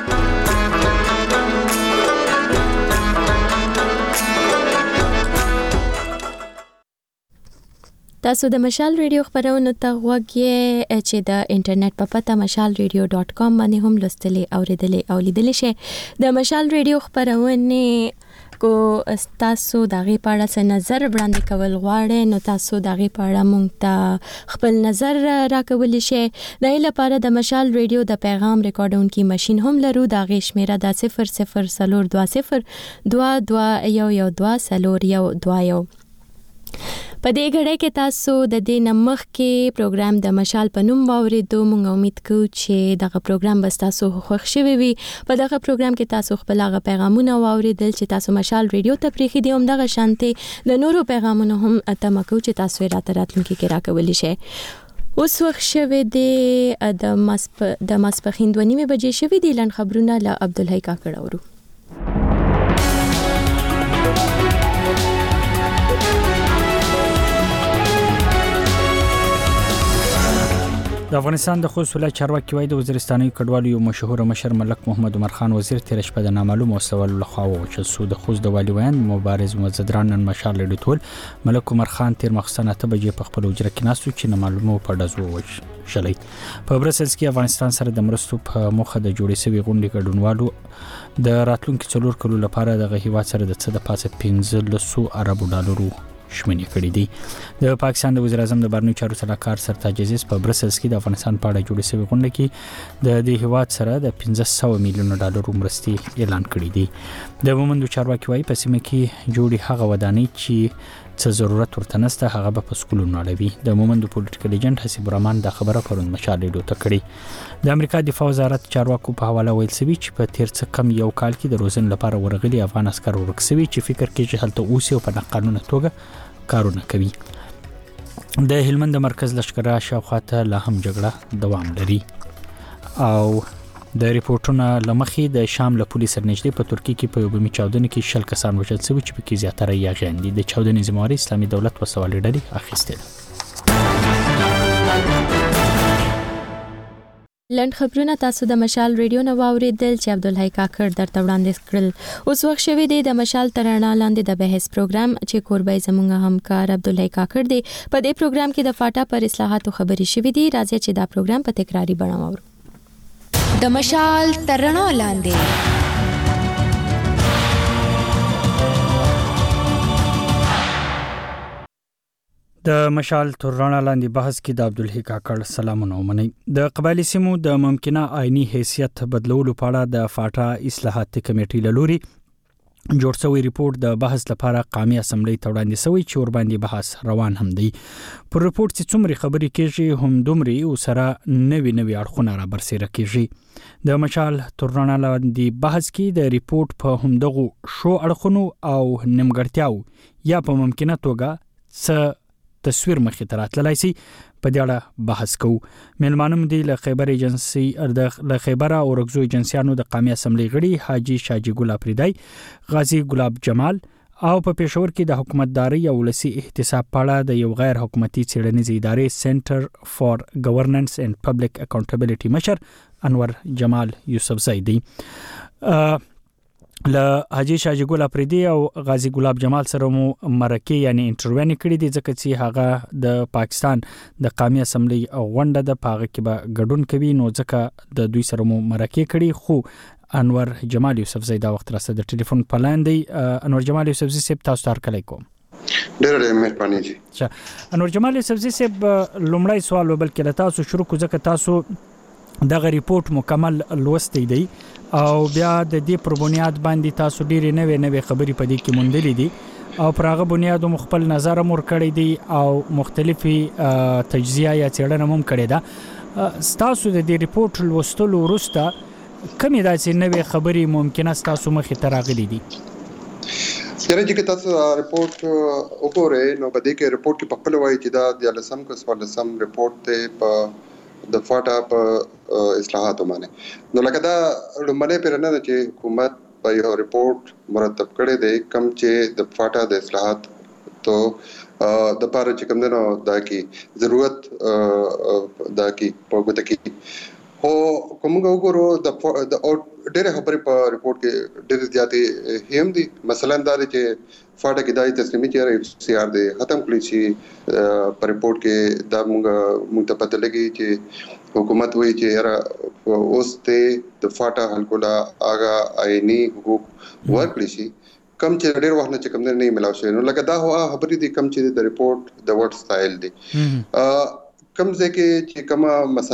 تاسو د مشال ریډیو خبرونو ته غوږ یې چې د انټرنیټ په پته مشال ریډیو ډاټ کام باندې هم لوستلی اوریدلی او لیدلی شئ. د مشال ریډیو خبرونه کو تاسو دغه په اړه څه نظر وړاندې کول غواړئ نو تاسو دغه په اړه مونږ ته خپل نظر راکولی شئ. د هغې لپاره د مشال ریډیو د پیغام ریکارډونکي ماشین هم لرو. د هغې شمیره د صفر صفر څلور دوه صفر دوه دوه یو یو دوه څلور یو دوه یو. په دې غړې کې تاسو د دې نمخ کې پروګرام د مشال په نوم واوریدو. موږ امید کوو چې دغه پروګرام به تاسو خوښ شوي وي. په دغه پروګرام کې تاسو خپل هغه پیغامونه واوریدل چې تاسو مشال ریډیو ته پریښي دي. همدغه شانتې د نورو پیغامونو هم تمه کوو چې تاسو یې راته راتلونکي کې راکولی شئ. اوس وخت شوی دی د ماسپښین دوه نیمې بجې شوي دي. لنډ خبرونه له عبدالحی کاکړ اورو. د افغانستان د خوست ولایت چارواکي وایي د وزیرستاني کډوالو یو مشهور مشر ملک محمد عمر خان وزیر تیر شپه د نامعلوم وسوال لخوا ووژل شو. د خوست د والي ویاند مبارز مزدران نن مشال ریډیو ټول ملک عمر خان تیر مخصنه ته بجې په خپل حجره کې ناستو چې نامعلومو په ډزو ووژل. په برسلز کې افغانستان سره د مرستو په موخه د جوړې شوی غونډې ګډونوالو د راتلونکي څلور کلو لپاره د هیواد سره د څه د پاسه پنځلس اربو ډالرو شمنې کړې دي. د پاکستان د وزیر اعظم د بهرنیو چارو سلاکار سرتاج عزیز په برسلز کې د افغانستان په اړه جوړې شوې غونډه کې د دې هیواد سره د پنځه سوه میلیونه ډالرو مرستې اعلان کړې دي. د مومندو چارواکي وایي په سیمه کې جوړې هغه ودانۍ چې څه ضرورت ورته نشته هغه به په سکولونو اړوي. د مومندو پولیټیکل ایجنټ حسیب الرحمن دا خبره پرون مشال ریډیو ته کړې. د امریکا دفاع وزارت چارواکو په حواله ویل سوي چې په تیر څه کم یو کال کې د روزن لپاره ورغلي افغان عسکر ورک سوي چې فکر کوي چې هلته اوسي او په ناقانونه توګه کارونه کوي. د هلمند مرکز لشکره شاوخواته لا هم جګړه دوام لري او د ریپورتونو لمخې د شام له پولیس سره نږدې په ترکیه کې په یو بمي چاودنه کې شل کسان وژل شوي چې پکې زیاتره یې غیان دي. د چاودنې ذمہواري اسلامي دولت وسوالې ډلې اخیستې ده. لنډ خبرونه تاسو د مشال ریډیو نه واوریدل چې عبدالحی کاکړ درته وړاندې کړل. اوس وخت شوی دی د مشال تر رڼا لاندې د بحث پروګرام چې کوربای زموږ همکار عبدالحی کاکړ دی. په دې پروګرام کې د فاټا پر اصلاحاتو خبرې شوې دي. راځي چې دا پروګرام په تکراری بڼه واورو. د مشال تر رڼا لاندې د مشال تر رڼا لاندې بحث کې د عبدالحی کاکړ سلامونه ومنئ. د قبایلی سیمو د ممکنه آئینی حیثیت بدلولو په اړه د فاټا اصلاحاتي کمیټې له لوري جوړ شوی ریپورت د بحث لپاره قومي اسمبلی ته وړاندې شوی چې ور باندې بحث روان هم دی. پر ریپورت چې څومره خبرې کېږي هم دومره او سره نوي نوي اړخونه را برسېره کېږي. د مشال تر رڼا لاندې بحث کې د ریپورت په همدغو شو اړخونو او نیمګړتیاو یا په ممکنه توګه څه تصویر مخې ته راتللی سي په دې اړه بحث کوو. میلمانه مو دي له خیبر ایجنسي له خیبر او رګزو ایجنسیانو د قومي اسمبلی غړي حاجی شاجي ګل افریدی، غازی ګلاب جمال او په پېښور کې د حکومتداري او ولسي احتساب په اړه د یو غیر حکومتي څېړنیزې ادارې سنټر فار ګورننس اینڈ پبلک اکاونټیبلټي مشر انور جمال یوسفزئی دی. له حاجی شاجي ګل افریدی او غازی ګلاب جمال سره مو مرکه یعنی انټرویو کړی دي ځکه چې هغه د پاکستان د قومي اسمبلی غونډه د پاغه کې به ګډون کوي نو ځکه د دوی سره مو مرکه کړی. خو انور جمال یوسفزئی دا وخت راسته د ټلیفون پلان دی. انور جمال یوسفزئی صاحب تاسو ته هرکلی کوم. ډېر ډېر مهرباني جی. اچھا انور جمال یوسفزئی صاحب لومړی سوال وبلکې له تاسو شروع کو ځکه تاسو دغه ریپورت مکمل لوستی دی او بیا د دې پر بنیاد باندې تاسو ډېرې نوې نوې خبرې په دې کې موندلې دي او پر هغه بنیاد مو خپل نظر هم ورکړی دی او مختلفي تجزیه یا څېړنه هم کړې ده. ستاسو د دې ریپورت لوستلو وروسته کومې داسې نوې خبرې ممکنه ستاسو مخې ته راغلي دي؟ یعنی چې تاسو ریپورت وګورئ نو په دې کې ریپورت کې په خپل وایي چې دا د لسم کو څوارلسم ریپورت ته په د فاټا په اصلاحاتو باندې نو لکه دا لومړی پیرنه ده چې حکومت په یو ریپورت مرتب کړی دی کم چې د فاټا د اصلاحات تو د پاره چې کوم نه دا کې ضرورت دا کې په ګوته کې هو کومه وګورو د ډېر خبرې په ریپورت کې ډېر زیاتې هم دي. مثلا دا چې فاټا کې دای تسلیمي چې اف سی آر دې ختم کړی شي په ریپورت کې دا موږ موږ ته پته لګي چې حکومت وایي چې یاره اوس ته د فاټا خلکو لا آغا آئینی حقوق ورکړي شي کم چې ډېر وخت نه چې کوم نه ملاو شي. نو لکه دا هو خبرې دي کم چې د ریپورت د ورډ سټایل دي کم ځکه چې کومه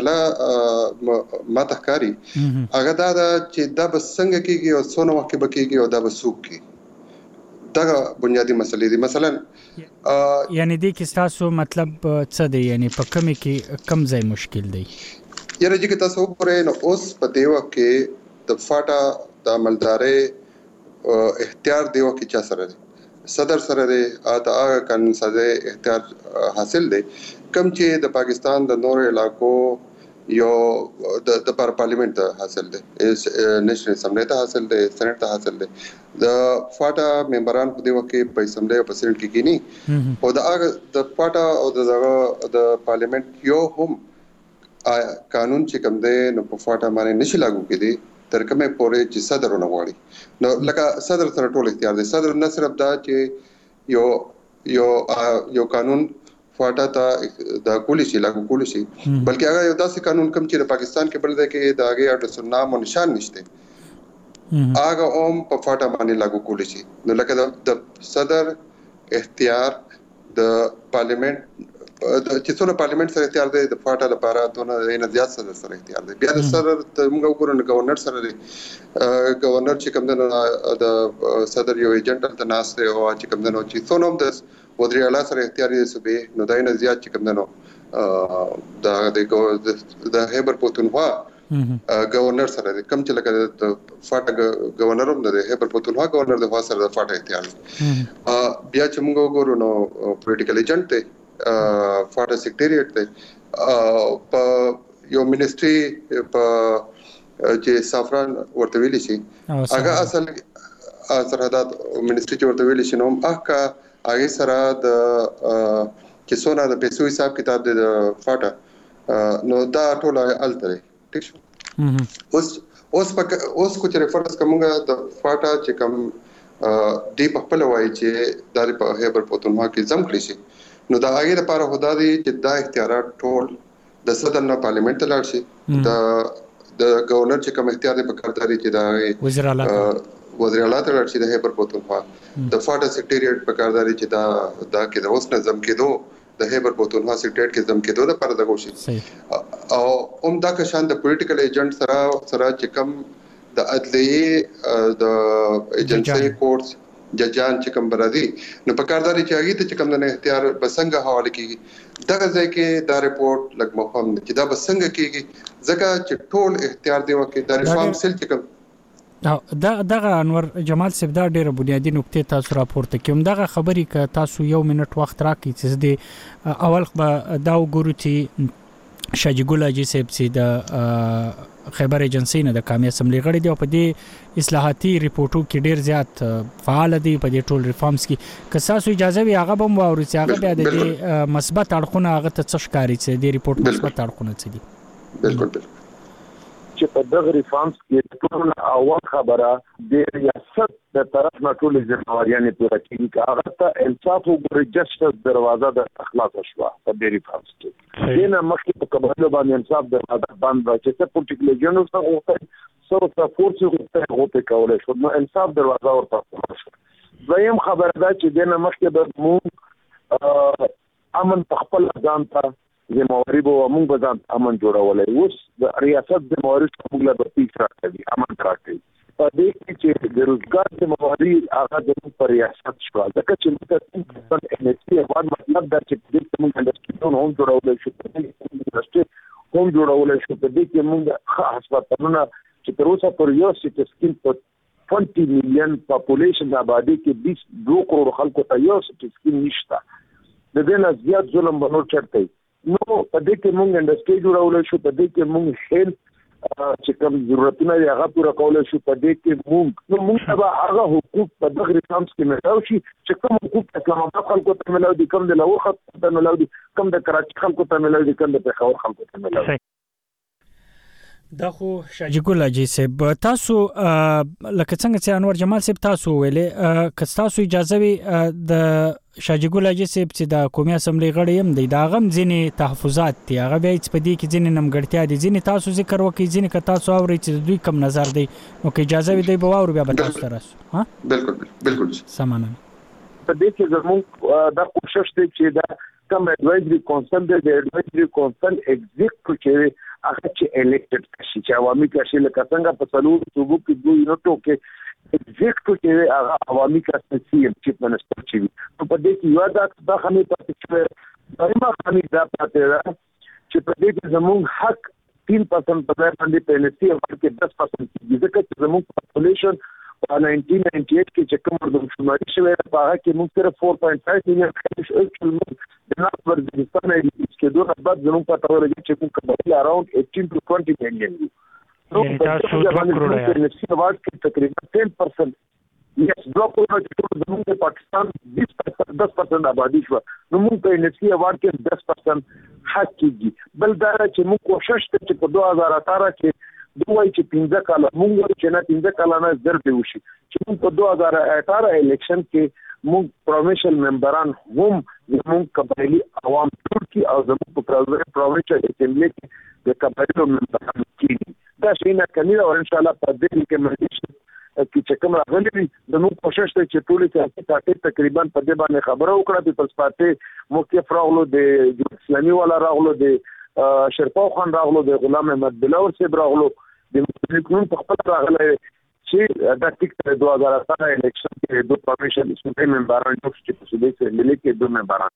مسله ما تخکاری هغه دا چې دا بس څنګه کېږي او څونه وخت کې بکیږي او دا بسوک کی دا بنیادی مسلې دي. مثلا یعنی دې کې تاسو مطلب څه دی یعنی په کومه کې کم ځای مشکل دی یاره چې تاسو پرې نو اوس په دیو کې د فاټا د عملدارې اختیار دیو کې چا سره دی صدر سره دی اته هغه قانون ساده اختیار حاصل دی کم چې د پاکستان د نور علاقو یو د د پارلیمنت حاصل دی نېشنل اسمبلی ته حاصل دی سېنات ته حاصل دی د فاټا ممبران په دی وخت کې په اسمبلی او په سېنات کې کینی او د د فاټا او د د پارلیمنت یو هم قانون چې کوم دی نو په فاټا باندې نشي لاګو کېدی تر کومه پورې چې صدر ونغواړي نو لکه صدر سره ټول اختیار دی. صدر نه صرف دا چې یو یو یو قانون فاټا ته د کولی شي لاګو کولی شي بلکې هغه یو داسې قانون کوم چې د پاکستان کې بل دی کې د هغه اډرس نام او نشان نشته هغه اوم په فاټا باندې لاګو کولی شي. نو لکه د صدر اختیار د پارلیمنت چې څونه پارلیمنت سره اختیار دی د فاټا لپاره دونه نه زیات صدر سره اختیار دی. بیا د صدر موږ وګورو نو گورنر سره دی گورنر چې کوم د د صدر یو ایجنټ ته ناس دی او چې کوم نو چې څونه د وزیر اعلی سره اختیار یې صوبې نو دای نه زیات چې کوم نو دا د د خیبر پختونخوا گورنر سره کم چې لکه د فاټا گورنر هم د خیبر پختونخوا گورنر د خوا سره د فاټا اختیار بیا چې موږ وګورو نو پولیټیکل ایجنټ ته فاټا سیکریټریټ ته په یو منیسټري په چې سافران ورته ویل شي هغه اصل سرحدات منیسټري چې ورته ویل شي نو هغه هغه سره د چې څونه د پیسو حساب کتاب د فاټا نو دا ټول الته ټیک شو. اوس اوس پک اوس کو چې ریفرنس کومه د فاټا چې کوم دی په خپل وایي چې د په خیبر پختونخوا کې زم کړی شي نو دا هغه لپاره خدا دی چې دا اختیارات ټول د صدر نه پارلیمنت ته لاړ شي د د گورنر چې کوم اختیار دی په کارداري چې دا وزیر اعلی وزیر اعلی ته ورشي د خیبر پختونخوا د فاټا سیکریټریټ په کارداري چې دا دا کې د اوس نه زم کېدو د خیبر پختونخوا سیکریټریټ کې زم کېدو د پر دغه شي او هم دا که شان د پولیټیکل ایجنټ سره سره چې کوم د عدلیه د ایجنسي کورټس ججان چې کوم برادي نو په کارداري چې هغه ته چې کوم نه اختیار بسنګ حواله کیږي دغه ځای کې دا ریپورت لګ مفهوم چې دا بسنګ کیږي ځکه چې ټول اختیار دی وکړي د ریفارم سیل چې کوم دا دغه انور جمال صاحب دا ډیره بنیادی نقطه تاسو راپورته کوم دغه خبرې ک تاسو یو منټ وخت راکې چې د اول به دا وګورو چې شاجي ګل اجي صاحب سي د خیبر ایجنسی نه د قومي اسمبلی غړي دی او په دې اصلاحاتي ریپورتو کې ډیر زیات فعال دي په دې ټول ریفارمز کې که تاسو اجازه وي هغه به مو ورسي هغه بیا د مثبت اړخونه هغه ته څه ښکاري چې د ریپورت مثبت اړخونه څه دي. بالکل چې په دغه ریفارمز کې ټول اول خبره د ریاست د طرف نه ټول ځمواريانې پوره کیږي هغه ته انصاف او جسټس دروازه د اخلاص شو په دې ریفارمز کې دینه مخکې په قباله باندې انصاف دروازه بند راځي چې په پرټیکولر جنرال څخه وخت سره د فورس غوښته غوته کولای شو نو انصاف دروازه ورته شو. زم خبره ده چې دینه مخکې د مو امن په خپل ځان ته زمواري بو موږ به ځان امن جوړولای اوس د ریاست زمواري موږ له پیښ راځي امن راځي په دې کې چې د روزګار زمواري هغه د پر ریاست شو ځکه چې موږ ته ان اس پی غواړي مطلب دا چې د موږ انډستریون هم جوړولای شو په انډستری هم جوړولای شو په دې کې موږ خاص هسپتالونه چې تر اوسه پر یو سټ سکین په بیس میلیون پاپولیشن آبادی کې بیس دوه کروڑ خلکو ته یو سټ سکین نشته د دې نه زیات ظلم بنور چرته نو په دې کې موږ انډستری جوړولای شو په دې کې موږ هیلث چې کوم ضرورتونه یې هغه پوره کولای شو په دې کې موږ نو موږ به هغه حقوق په دغه ریفارمز کې ملاو شي چې کوم حقوق اسلام آباد خلکو ته ملاو دي، کوم د لاهور خلکو ته ملاو دي، کوم د کراچي خلکو ته ملاو دي، کوم د پېښور خلکو ته ملاو دي. دا خو شاجي ګل اجي صاحب تاسو لکه څنګه چې انور جمال صاحب تاسو ویلې که تاسو اجازه وي د شاجي ګل اجي صاحب چې د قومي اسمبلی غړی هم دی دا غم ځینې تحفظات دي هغه بیا چې په دې کې ځینې نمګړتیا دي ځینې تاسو ذکر وکړي ځینې که تاسو اورئ چې دوی کم نظر دی نو که اجازه وي دوی به واورو بیا به تاسو ته راسو ها بالکل بالکل سمانه په دې کې زموږ دا کوشش دی چې دا کم ایڈوایزری کونسل دی د ایڈوایزری کونسل ایگزیکټیو چې هغه چې الیکټډ شي چې عوامي کشي لکه څنګه په څلور صوبو کې دوی یونټو کې ایگزیکټیو چې هغه عوامي کشي چیف منسٹر چي نو په دې کې یو دا د خمي پاتې چې دایمه خمي دا پاتې ده چې په دې کې زموږ حق تین پرسنټ په ځای باندې پېنسي او کې دس پرسنټ کیږي ځکه چې زموږ پاپولیشن په نائنټین نائنټي ایټ کې چې کوم مردمشماري شوې ده په هغه کې موږ صرف فور پوینټ فایو میلیون خلک شو د ناس ورزستان ایډیټ کې دوه بعد زموږ په تور کې چې کوم کبل اراوند ایټین ټو ټوئنټي میلیون دي نو په دې باندې پېنسي اواز کې تقریبا ټین پرسنټ یس دوه کروڑ چې زموږ په پاکستان بیس پرسنټ دس پرسنټ آبادی شو نو موږ په انسي اواز کې دس پرسنټ حق کیږي بل دا چې موږ کوشش کوو چې په دوه هزار اٹھارہ کې دوی چې پنځه کاله موږ چې نه پنځه کاله نه زر دی وشي چې موږ په دوه هزار اٹھارہ الیکشن کې موږ پرووینشل ممبران هم زموږ قبایلی عوام ټول کی او زموږ په پرووینشل اسمبلی کې د قبایلو ممبران کیږي دا شي نه کني او ان شاء الله په دې کې مجلس کې چې کوم راغلي دي د نو کوشش ته چې ټول سیاسي پارټي تقریبا په دې باندې خبره وکړه پیپلز پارټي موقف راغلو د اسلامي والا راغلو د شرپاو خان راغلو د غلام احمد بلاور صاحب راغلو د مسلمانانو په خپل راغلي چې د ټیک ته دوه هزار اٹھارہ الیکشن کې دوه پرمیشن اسمبلی ممبران چې په صوبې کې ملي کې دوه ممبران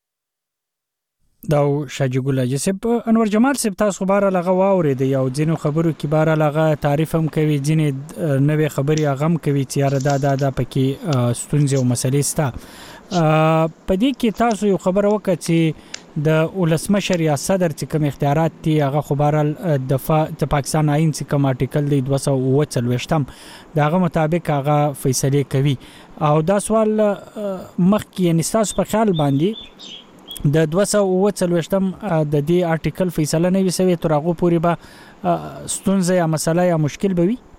دا شاجي ګل اجي صاحب انور جمال صاحب تاسو خبره لغه واورید یو ځینو خبرو کې بار لغه تعریف هم کوي ځینې نوې خبري غم کوي چې یاره دا دا د پکې ستونزې او مسلې ستا په دې کې تاسو یو خبره وکړه چې د ولسمشر یا صدر چې کوم اختیارات دي هغه خبره دفاع د پاکستان آئین چې کوم آرټیکل دی دوه سوه اووه څلوېښتم دغه مطابق هغه فیصله کوي او دا سوال مخکې یعنی تاسو په خیال باندې د دوه سوه اووه څلوېښتم د دې آرټیکل فیصله نه وي سوې تر هغه پورې به ستونزه یا مسله یا مشکل به وي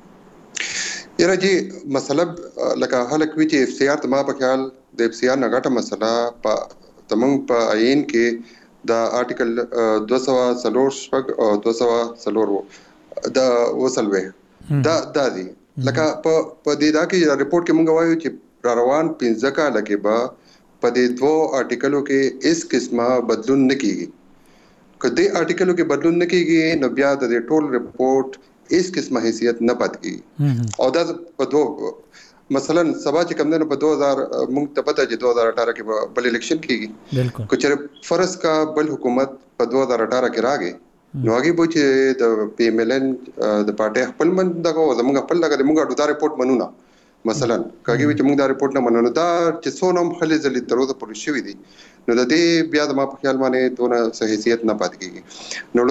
یاره جی مسله لکه خلک وی چې اف سی آر ته ما په خیال د اف سی آر نه غټه مسله په تمنګ په عین کې د آرټیکل دوه سوه څلور شپږ او دوه سوه څلور د وسلوي دا د دي لکه په په دې دا کې ریپورت کې مونږ وایو چې را روان پنځه کاله کې به په دې دوه آرټیکلو کې اس قسمه بدلون نه کیږي کله دې آرټیکلو کې بدلون نه کیږي نو بیا د ټول ریپورت اس قسمه حیثیت نه پات کیږي او دا په دوه مثلا سبا چې کوم نه په دوه هزار موږ ته پته چې دوه هزار اٹھارہ کې بل الیکشن کیږي بالکل کو چې فرض کا بل حکومت په دوه هزار اٹھارہ کې راغی نو هغه به چې د پی ایم ایل ان د پارټي خپل من دغه زموږ خپل دغه موږ د ریپورت منو نه مثلا کاږي چې موږ دا ریپورت نه منو دا چې سونم خلې زلي تروزه پولیس شوی دي نو د دې بیا د ما په خیال باندې دونه صحیحیت نه پات کیږي نو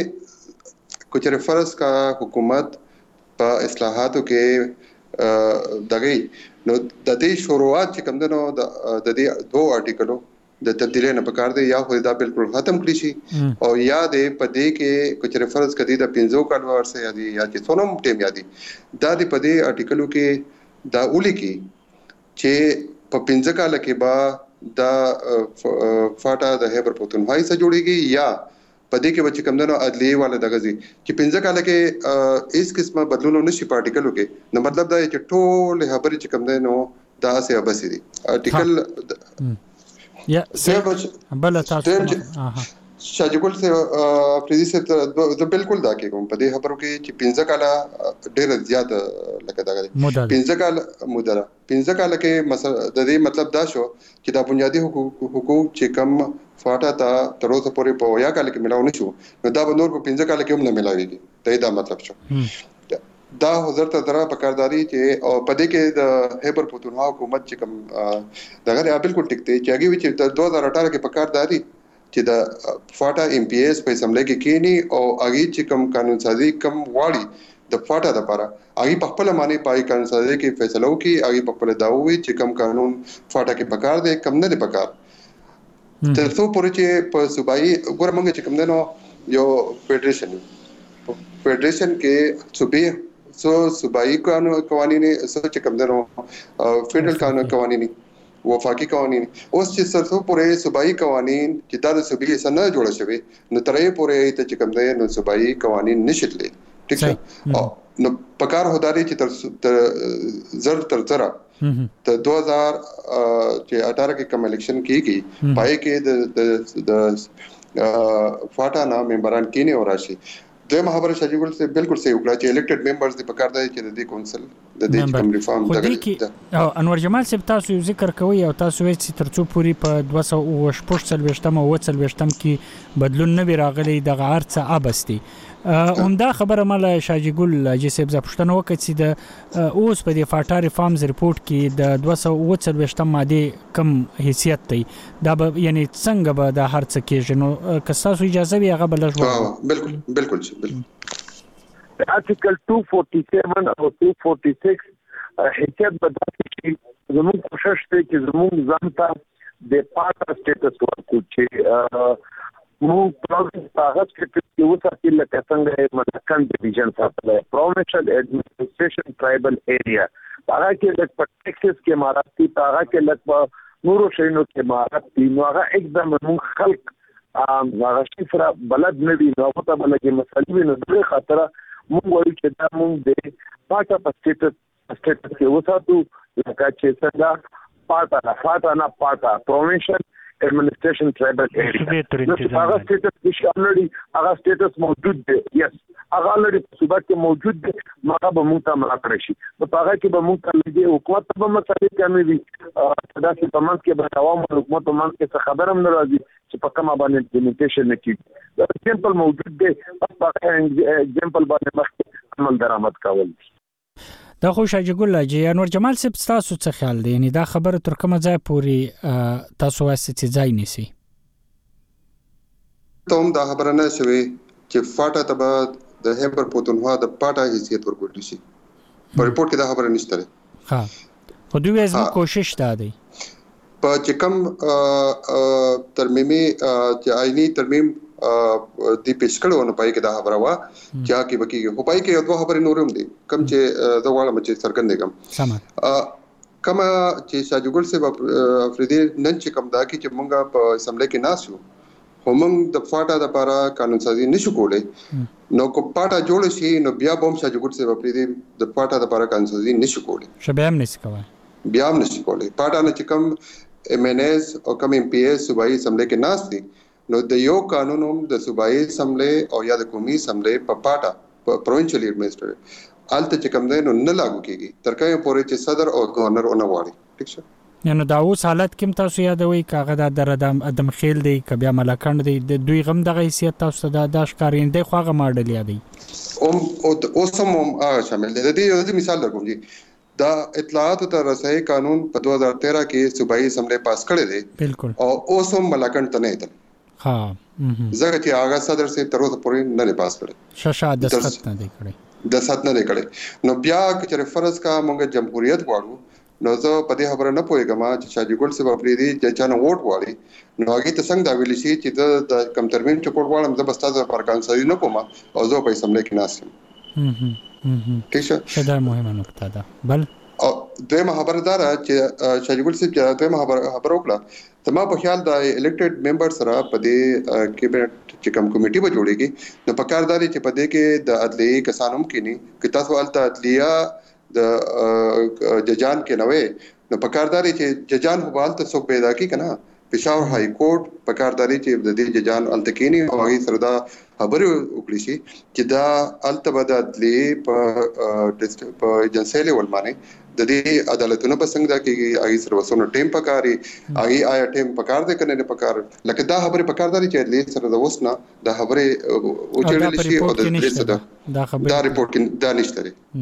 لمنه کو چې فرض کا حکومت په اصلاحاتو کې دغه نو د دې شروعات چې کوم دنو د دې دوه آرټیکلو د تبدیلی نه پکار دی یا خو دا بالکل ختم کړی شي او یا د پدې کې کچھ ریفرنس کړي د پنځو کال ورسه یا دی یا چې څونم ټیم یا دی دا د پدې آرټیکلو کې دا اولی کې چې په پنځه کال کې با دا فاټا د هیبر پختونخوا سره جوړیږي یا پدې کې بچ کم دنو عدلیه والا دغزي چې پنځه کال کې اس قسمه بدلون نشي پارټیکلو کې نو مطلب دا چې ټول خبرې چې کم دنو دا سه بسې دي آرټیکل یا سه بل تاسو شاجي ګل سے افریدي سے ته بالکل دا کې کوم په دې خبرو کې چې پنځه کاله ډېر زیات لکه دا پنځه کاله مدره پنځه کاله کې مثلا د دې مطلب دا شو چې د بنیادی حقوق حقوق چې کم فاټا تا تر اوسه پورې په یا کال کې ملاو نشو نو دا به نور په پنځه کال کې هم نه ملاويږي دا مطلب شو دا حضرت درا پکارداري چې او په دې کې د هیبر پختونخوا حکومت چې کم دغه بالکل ټیک دی چې هغه چې د دوه هزار اٹھارہ کې پکارداري چې د فاټا ایم پی ایس په اسمبلی کې کینی او هغه چې کوم قانون سازي کم واړي د فاټا لپاره هغه په خپل معنی پای قانون سازي کې فیصله وکړي هغه په خپل داوي چې کم قانون فاټا کې پکار دی کم نه دی پکار تر څو پورې چې په صوبایي ګور منګه چې کم دی نو یو فدریشن فدریشن کې صوبې سو صوبایي قانون قوانين سو چې کم دی نو فدرل قانون قوانين وفاقي قوانين اوس چې سرسو پورې صوبایي قوانين چې د صوبې سره نه جوړ شوي نو ترې پورې ته چې کم دی نو صوبایي قوانين نشټلې ٹھیک ہے نو پکار هداري چې تر زر تر زرا ته دو هزار چې اٹھارہ کې کوم الیکشن کیږي پای کې د د فاټا نا ممبران کینه او راشي د مهابر شاجګل سے بالکل صحیح وکړه چې الیکټډ ممبرز د پکار دی چې د دې کونسل د دې کوم ریفارم دغه او انور جمال صاحب تاسو ذکر کوي او تاسو وایي چې ترڅو پوری په دوه سوه او شپږ او اووه کې بدلون نه راغلی د غارڅه ابستی همدا خبره مال شاجګل جسب ز پښتنو وکړي چې د اوس په د فاټا ریفارمز ریپورت کې د دوه سوه او اووه ماده کم حیثیت دی دا به یعنی څنګه به د هرڅ کې نو که تاسو اجازه وي هغه بل ژوند بالکل بالکل بالکل آرټیکل two forty-seven او two forty-six حیثیت بدل شي زموږ کوشش دی چې زموږ ځان ته د پاټا سټیټس ورکړو چې مو پروګرام هغه چې یو څه چې لکه څنګه ملکن ډیویژن ساتل پروونشل ایڈمنسټریشن ټرایبل ایریا هغه کې د ټیکسس کې ماراتي هغه کې لکه نورو شینو کې ماراتي نو هغه एकदम موږ خلق هغه شفره بلد نه دی نو په بلګي مسلې نه د خاطر موږ وایو چې دا موږ د پاټا پسټیټس سټیټس کې وساتو لکه چې څنګه پاټا فاټا نه پاټا پروونشل ایڈمنسٹریشن ٹرائبل ایریا هغه سټیټس چې already هغه سټیټس موجود دی یس هغه already صوبه کې موجود دی هغه به موږ ته ملاتړ شي په هغه کې به موږ ته لګي حکومت به مسلې کمې دي دا چې په منځ کې به عوام حکومت په منځ کې خبر هم نه راځي چې په کومه باندې امپلیمنټیشن نه کیږي دا سیمپل موجود دی په هغه ایگزامپل باندې مخکې عمل درآمد کول دا خو شاجګل جی انور جمال صاحب تاسو څه خیال دی یعنی دا خبره تر کومه ځای پوری تاسو واسه چې ځای نسی ته دا خبره نه شوي چې فاټا تبا د هیمبر پوتونخوا د پاټا حیثیت ورکول شي په ریپورت کې دا خبره نشته ها خو دوی از کوشش تا دی په چې کوم ترمیمي چې آئینی ترمیم دی پیش کړو نو پای کې دا خبره وا چې کې بکی هو پای کې دوه خبرې نورم دي کم چې دا واړه چې سرګندې کم سم کما چې شاجګل سے افریدي نن چې کم دا کې چې مونږه په اسمبلی کې ناسو همون د فاټا د لپاره قانون سازي نشو کولای نو کو پاټا جوړ شي نو بیا بوم شاجګل سے افریدي د فاټا د لپاره قانون سازي نشو کولای شبهم نشي کولای بیا هم نشي کولای پاټا نه چې کم ایم ان ایس او کم ایم پی ایس صوبایي اسمبلی کې ناس دي نو د یو قانونوم د صوبایي اسمبلی او یا د قومي اسمبلی په پاټا په پروینشل ایڈمنسټریټر الته چې کوم دی نو نه لاګو کیږي تر کومه پورې چې صدر او گورنر اون واړي ٹھیک شه یعنی دا اوس حالت کوم تاسو یادوي کاغه د درادم ادم خیل دی کبه ملکند دی د دوی غم دغه حیثیت تاسو د داش کارینده خوغه ماډل یادي اوم اوسم هم شامل دی د دې مثال درکوم جی دا اطلاعات ته رسایي قانون په دو هزار تیرہ کې صوبایي اسمبلی پاس کړی دی بالکل او اوسم ملکند ته نه دی ها زګه چې هغه صدر سے تر اوسه پورې نه پاس کړي شاشه د سخت نه دی کړي د سات نه دی کړي نو بیا چې فرض کا موږ جمهوریت غواړو نو زه په دې خبره نه پوهیږم چې شاجګل سے خپل دي چې چانه ووټ واړي نو هغه ته څنګه دا ویل شي چې د کم ترمیم چوکوټ واړم زه بستازه پر کانسل نه کوم او زه په اسمبلی کې ناسم هم هم ټیک دا مهمه نقطه ده بل او دغه خبردار چې شاجګل سے دغه خبر وکړه تما په خیال د الیکټډ ممبر سره په دې کیبنټ چې کوم کمیټي به جوړیږي نو پکارداري چې په دې کې د عدلي کسانوم کې نه که تاسو الته عدلیه د ججان کې نوې نو پکارداري چې ججان هو حالت څوک پیدا کی کنه پېښور های کورټ پکارداري چې د دې ججان الته کې نه او هغه سره دا خبره وکړي شي چې دا الته به د عدلي په په ایجنسي لیول باندې د دې عدالتونو په څنګه کې هغه سره وسونه ټیم پکاري هغه آیا ټیم پکار دې کنه نه پکار لکه دا خبره پکارداري چې عدلي سره د وسنه د خبره او چړل شي او د دې سره دا خبره دا ریپورت کې دا نشته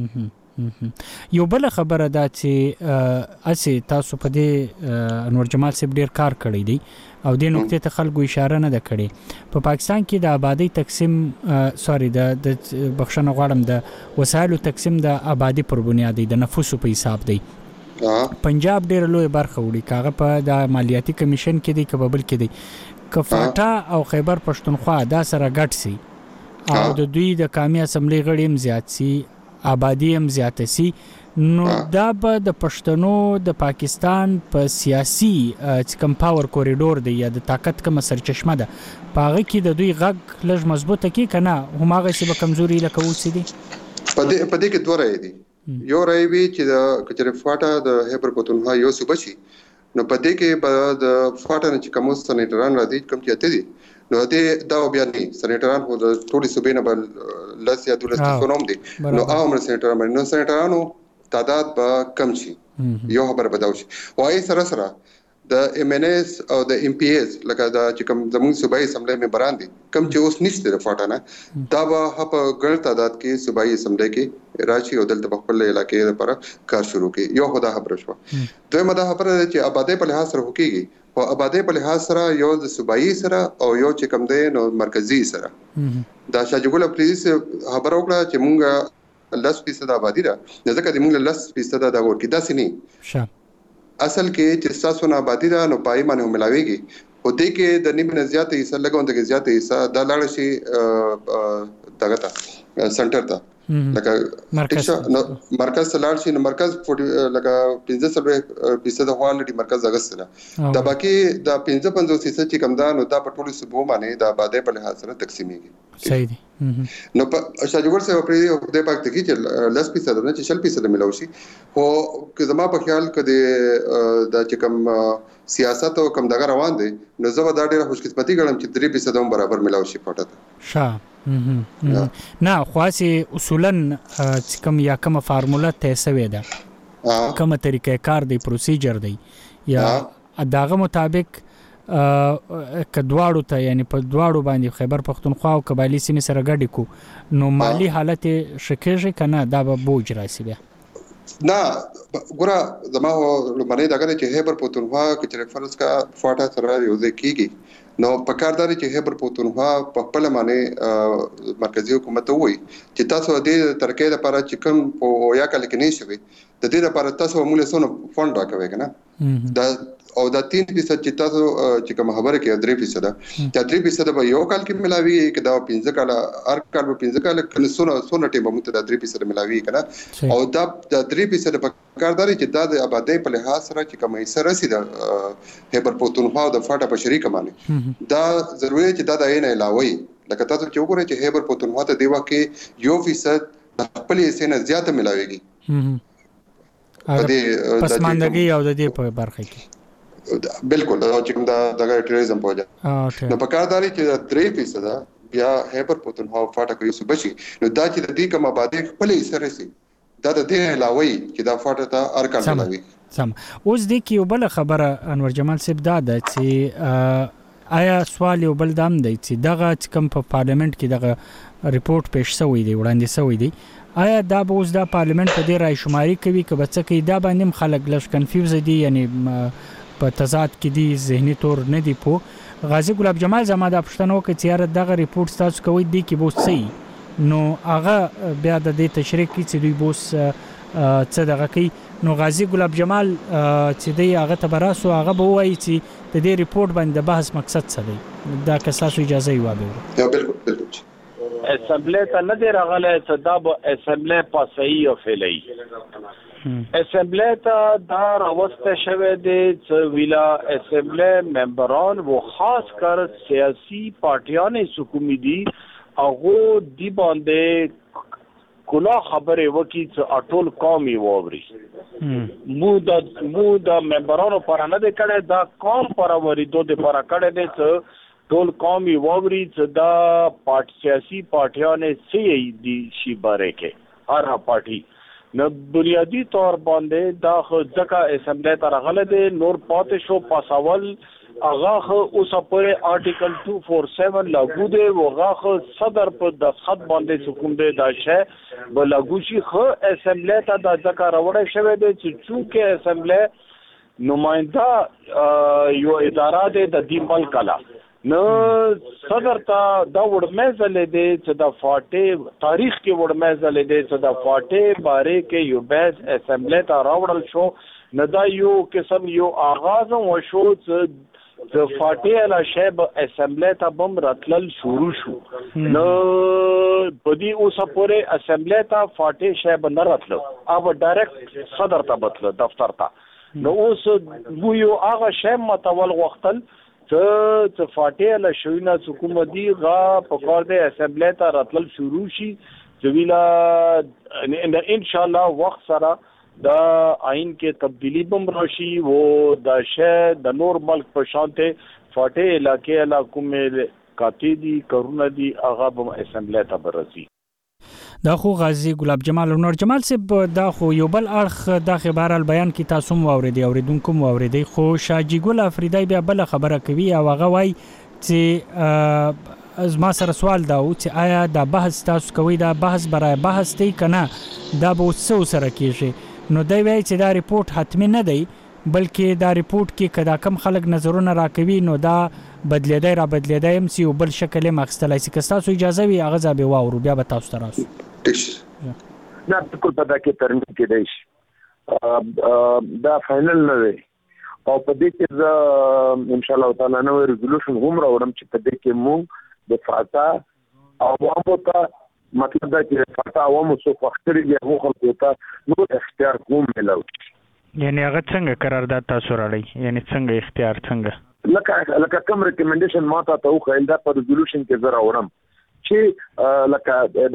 یو بل خبره دا چې اسی تاسو په دې انور جمال صاحب ډیر کار کړی دی او دې نقطې ته خلکو اشاره نه ده کړې په پاکستان کې د آبادی تقسیم سوري د بخښنه غواړم د وسایلو تقسیم د آبادی پر بنیاد دی د نفوسو په حساب دی پنجاب ډیر لوی برخه وړي کاغه په د مالیاتي کمیشن کې دی کبل کې دی کفاټا او خیبر پښتونخوا دا سره ګډ سي او د دوی د قومي اسمبلی غړي هم زیات سي آبادی هم زیات سي نو دا به د پښتنو د پاکستان په سیاسي کم پاور کوریډور دی یا د طاقت کوم سرچشمه ده پاغه کې د دوی غږ لږ مضبوطه کی کنه هماغه سی به کمزوري لکه اوسې دي پدې پدې کې دوه رائے دي یو رائے وی چې د کچره فاټا د هیبر پښتونخوا یو صوبه شي نو پدې کې به د فاټا نه چې کوم سنټران راځي کوم چې اته دي نو دې دا بیا نه سنټران هو د ټولي صوبې نه بل لس یا دولس کوم دي نو عامه سنټران نو سنټرانو تعداد به کم شي یو خبر بداو شي وای سره سره د ام ان اس او د ام پی اس لکه دا چې کوم زموږ صوبایي اسمبلی ممبران دي کم چې اوس نشته د فاټا نه دا به په ګڼ تعداد کې صوبایي اسمبلی کې راشي او دلته خپل علاقې لپاره کار شروع کړي یو خدا خبره شو دویمه دا خبره چې آبادی په لحاظ سره وکړي او آبادی په لحاظ سره یو د صوبایي سره او یو چې کوم دی نو مرکزی سره دا شاجګل پولیس خبر وکړه چې مونږ لس فیصد آبادی ده ځکه د مونږ لس فیصد دا ورکی دا سني اصل کې چې تاسو نه آبادی ده نو پای باندې ملاويږي او دې کې د نیمه زیاته حصہ لګون د زیاته حصہ د لاړ شي دغه تا سنټر ته لکه مرکز مرکز سلاړ شي نو مرکز لکه پنځه سلوي فیصد حواله دي مرکز اگست دا باقي دا پنځه پنځه فیصد چې کم ده نو دا په ټولو صوبو باندې دا آبادی په لحاظ سره تقسیمېږي صحیح دي نو په شاجګور سره په دې پاک ته کې چې لس فیصد نه چې شل فیصد ملو شي خو که زما په خیال کې دا چې کم سیاست او کم دغه روان دي نو زه دا ډیره خوش قسمتي ګڼم چې درې فیصد هم برابر ملو شي پټه ښه نه خاصي اصولا چې کوم یا کوم فارموله ته سوي ده کومه طریقې کار دی پروسیجر دی یا داغه مطابق کډواړو ته یعنی په دواړو باندې خیبر پښتونخوا او قبایلی سیمې سره ګډ کو نو مالی حالت شکیږي کنه دا به بوج راسي بیا نه ګوره زما لمنې دغه چې هیبر پښتونخوا کې چې فرض کا فاټا سره یو ځکیږي نو په کارداري چې هیبر پښتونخوا په خپل معنی مرکزی حکومت وایي چې تاسو د ترکیه لپاره چې کوم په یا کال کې نه شوي د دې لپاره تاسو موږ له فند راکوي کنه دا او دا تین فیصد چې تاسو چې کوم خبره کې درې فیصد دا درې فیصد به یو کال کې ملاوي کې دا پنځه کال هر کال په پنځه کال کنه سونه سونه ټیم به مت دا درې فیصد ملاوي کنه او دا د درې فیصد په کارداري چې دا د آبادی په لحاظ سره چې کومه سره سي د هیبر پښتونخوا او د فاټا په شریک باندې دا ضروري چې دا د عین علاوه لکه تاسو چې وګورئ چې هیبر پښتونخوا ته دی واکه یو فیصد خپل یې نه زیاته ملاويږي پسماندګي او د دې په برخه کې بالکل چې کوم دا دغه ټریزم پوجا نو په کارداري چې درې فیصد بیا هیبر پښتونخوا فاټا کوي صوبه شي نو دا چې د دې کوم آبادی خپل سره سي دا د دې علاوه چې دا فاټا ته ارکان ملاوي سم اوس د کیو بل خبره انور جمال صاحب دا د چې آیا سوال یو بل دام دی چې دغه کوم په پارلیمنت کې دغه ریپورت پېښ شوی دی وړاندې شوی دی آیا دا به اوس د پارلیمنت په دې رای شماري کوي که بچ کې دا باندې خلک لږ کنفیوز دي یعنی په تضاد کې دي ذهني تور نه دی په غازی ګلاب جمال زما د پښتنو کې چې دغه ریپورت تاسو کوي دی کې بوس سي نو هغه بیا د دې تشریح کې چې دوی بوس څه دغه کوي نو غازی ګلاب جمال چې دی هغه تبراسو هغه به وایي چې د دې ریپورت باندې بحث مقصد څه دی دا که تاسو اجازه یې وابه یا بالکل بالکل اسمبلی ته نه دی راغلی چې دا به اسمبلی پاسوي او فعلي اسمبلی ته دا راوسته شوه دی چې ویلا اسمبلی ممبران و خاص کر سیاسی پارټیان حکومتي دي هغه دی باندې کله خبره وکي چې اټول قومي ووري مو د مو د ممبرانو پر نه د کړه دا قوم پر ورېدو د پر کړه دي چې ټول قومي ووري چې دا پارټ سیاسي پارټیان سي دي شي باره کې هر پارټي نو بنیادی طور باندې دا ځکه اسمبلی ته راغله دي نور پاتې شو پاسول هغه اوس په آرټیکل two forty-seven لاګو دی وغه صدر په دفتر باندې حکم دی دا شی بلاګو شي خو اسمبلی ته د ذکر وړه شوی دی چې چونکه اسمبلی نماینده یو اداره ده د دې ملک کلا نو صدر ته دا وړمزل دی چې د فاټي تاریخ کې وړمزل دی چې د فاټي باره کې یو بیس اسمبلی ته راوړل شو نه دا یو قسم یو آغاز وشو چې د فاټي له شیب اسمبلی ته بم راتلل شروع شو نو بدی اوس پورې اسمبلی ته فاټي شیب نه راتلو او ډایرکټ صدر ته بتل دفتر ته نو اوس وو یو هغه شی متول وختل چې چې فاټي له شوینه حکومت دی غا په کار د اسمبلی ته راتلل شروع شي چې ویلا ان شاء الله وخت سره د آئین کې تبدیلی بم راشي وو د شی د نور ملک په شانته فاټي علاقې لا کومه کاتی دی کورونه دی هغه بم اسمبلی ته برسي دا خو غازی ګلاب جمال نور جمال صاحب دا خو یو بل اړخ د خبر البیان کې تاسو مو اوریدي اوریدونکو مو اوریدي خو شاجی ګل افریدی بیا بل خبره کوي او هغه وای چې از ما سره سوال دا و چې آیا دا بحث تاسو کوي دا بحث برای بحث دی کنه دا به څه سره کیږي نو دی وای چې دا ریپورت حتمی نه دی بلکې دا ریپورت کې کدا کم خلک نظرونه راکوي نو دا بدلیدای را بدلیدای هم سی بل شکل مخستلای سی که تاسو اجازه وي هغه ځابه واورو بیا به تاسو تراسو نه بالکل پتا کې ترمیم کې دی دا فائنل نه دی او په دې کې ان شاء الله تعالی نو ریزولوشن هم راوړم چې په دې کې مونږ د فاتا عوامو ته مطلب دا چې فاتا عوامو څو فخري دي هغه خلکو ته نو اختیار کوم ملو یعنی هغه څنګه قرارداد تاسو راړي یعنی څنګه اختیار څنګه لکه لکه کوم ریکمنډیشن ماته ته خو خیل دا پر ریزولوشن کې زرا وړم چې لکه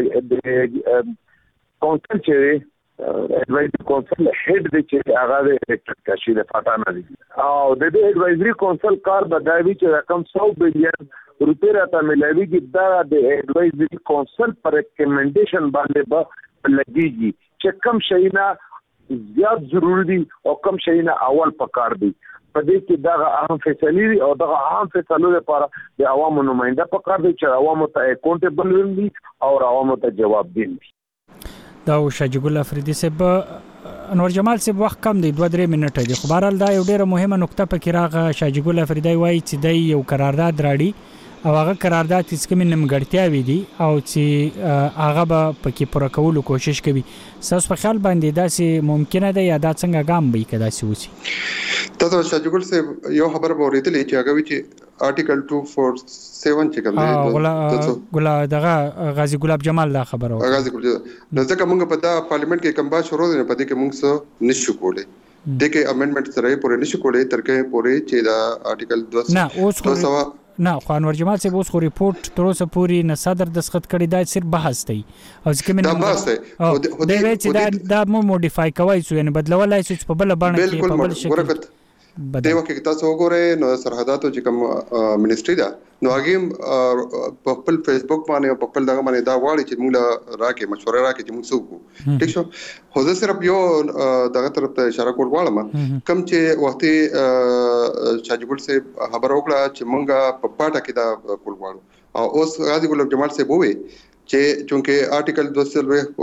د کونسل چې ایڈوایزری کونسل هډ دی چې هغه د الکټریک کاشي د فاټانه دي او د دې ایڈوایزری کونسل کار بدایوي چې رقم سو بلین روپے راته ملایوي چې دا د ایڈوایزری کونسل پر ریکمنډیشن باندې به لګيږي چې کم شینا زیات ضروری دي او کم شینا اول پکار دي په دې کې دا اهم فیصله او دا اهم فیصله لپاره د عوامو نماینده پکار دي چې عوامو ته اکاونټیبل وي او عوامو ته جواب دي دا شاجی ګل افریدی صاحب انور جمال صاحب وخت کم دی دوه درې منټه دی خو بهرحال دا یو ډیره مهمه نقطه پکې راغه شاجی ګل افریدی وایي چې د یو قرارداد راړي او هغه قرارداد چې کوم نیمګړتیاوي دي او چې هغه به پکې پوره کولو کوشش کوي تاسو په خیال باندې دا سي ممکنه ده یا دا څنګه ګام به کدا سي وسی تاسو شاجی ګل صاحب یو خبر به ورېدلې چې هغه وی چې آرټیکل two forty-seven چې کوم دی ګلا دغه غازی ګلاب جمال دا خبره و غازی ګل نو ځکه موږ په دا پارلیمنت کې کمبا شروع دي په دې کې موږ څه نشو کولای دغه امندمنت سره پورې نشو کولای ترکه پورې چې دا آرټیکل two hundred نه خو انور جمال صاحب اوس خو ریپورت تر اوسه پورې نه صدر دسخط کړی دا صرف بحث دی او ځکه من دا بحث دی دا وی چې دا دا مو موډیفای کوي سو یعنی بدلولای شي په بل باندې کې په بل شکل د وخت تاسو وګورئ نو سرحداتو چې کوم منیسټری دا نو هغه په خپل فیسبوک باندې او په خپل دغه باندې دا واړي چې موږ راکې مشوره راکې چې موږ څوک ټیک شو خو زه صرف یو دغه طرف ته اشاره کول غواړم کوم چې وختي شاجګل سه خبر وکړه چې موږ په پټه کې دا کول غواړو او اوس غازی ګل جمال سه بووي چې چونکه آرټیکل two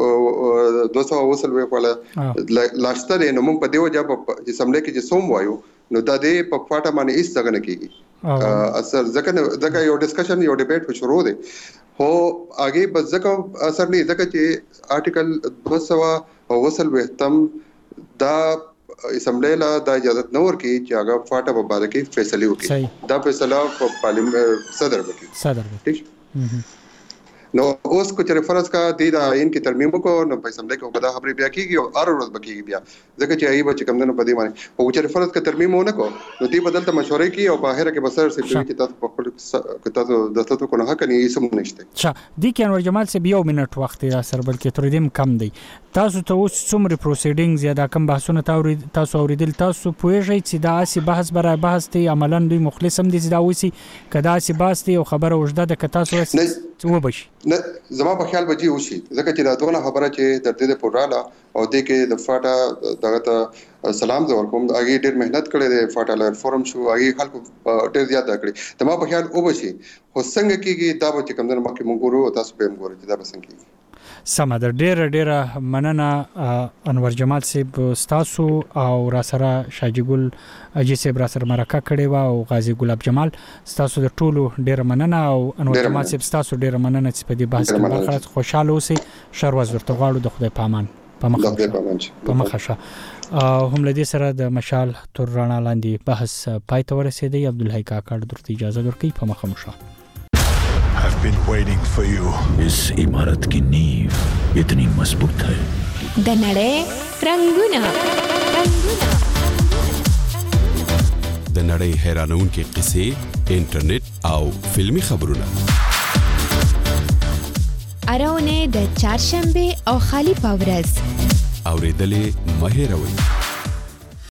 hundred والا لاشته دی نو موږ په دیو جواب چې سملې کې چې سوم وایو نو دا دې په فاټه باندې هیڅ څنګه نه کیږي اثر ځکه ځکه یو ډسکشن یو ډیبیټ شروع دی هو اگې بس ځکه اثر نه ځکه چې آرټیکل two hundred تم دا اسمبلی لا دا اجازه نه ورکي چې هغه فاټه په اړه کې فیصله وکړي دا فیصله په پارلیمنت صدر وکړي صدر ټیک نو اوس کو چې فرض کا د آئین کې ترمیم کو نو په اسمبلی کې وګدا خبرې بیا کیږي او هر ورځ بکیږي بیا ځکه چې ایبه چې کم نه پدې باندې او چې فرض کا ترمیم ونه کو نو دې بدل ته مشورې کی او بهر کې بسر سي چې تاسو په خپل تاسو د تاسو کو نه حق نه یې سم نشته ښه د کې انور جمال سه بیا منټ وخت را سر بلکې تر دې کم دی تاسو ته اوس څومره پروسیډینګ زیاده کم بحثونه تاسو اوریدل تاسو پوهیږئ چې دا اسی بحث برای بحث دی عملاً دوی مخلص هم دي چې دا وسی کدا اسی بحث دی او خبره وجده د کتا سو څه وبشي زما په خیال بجی وشي ځکه چې دا دونه خبره چې د دې پوراله او د کې د فاټا دغه ته سلام زور کوم هغه ډېر مهنت کړی دی فاټا لر فورم شو هغه خلکو ډېر زیات کړی ته ما په خیال وبشي خو څنګه کېږي دا به چې کوم نه مخکې مونږ ګورو تاسو به موږ ګورو چې دا به څنګه کېږي. سمه ده ډېره ډېره مننه انور جمال صاحب ستاسو او را سره شاجي ګل اجي صاحب را سره مرکه کړې و او غازی ګلاب جمال ستاسو د ټولو ډېره مننه او انور جمال صاحب ستاسو ډېره مننه چې په دې بحث کې برخه خوشاله اوسئ. شروز ورته غواړو د خدای پامان په مخه په مخه شه. هم لدې سره د مشال تر رڼا لاندې بحث پای ته ورسېدی. عبدالحی کاکړ درته اجازه درکړي په مخه مشه. I've been waiting for you. इस इमारत की नींव इतनी मजबूत है. د نړۍ رنگونه رنگونه د نړۍ حیرانونکې قصې، انټرنیټ او فلمی خبرونه. اراونه د چهارشنبه او خالی پاورز اوریدلې مه هېروئ.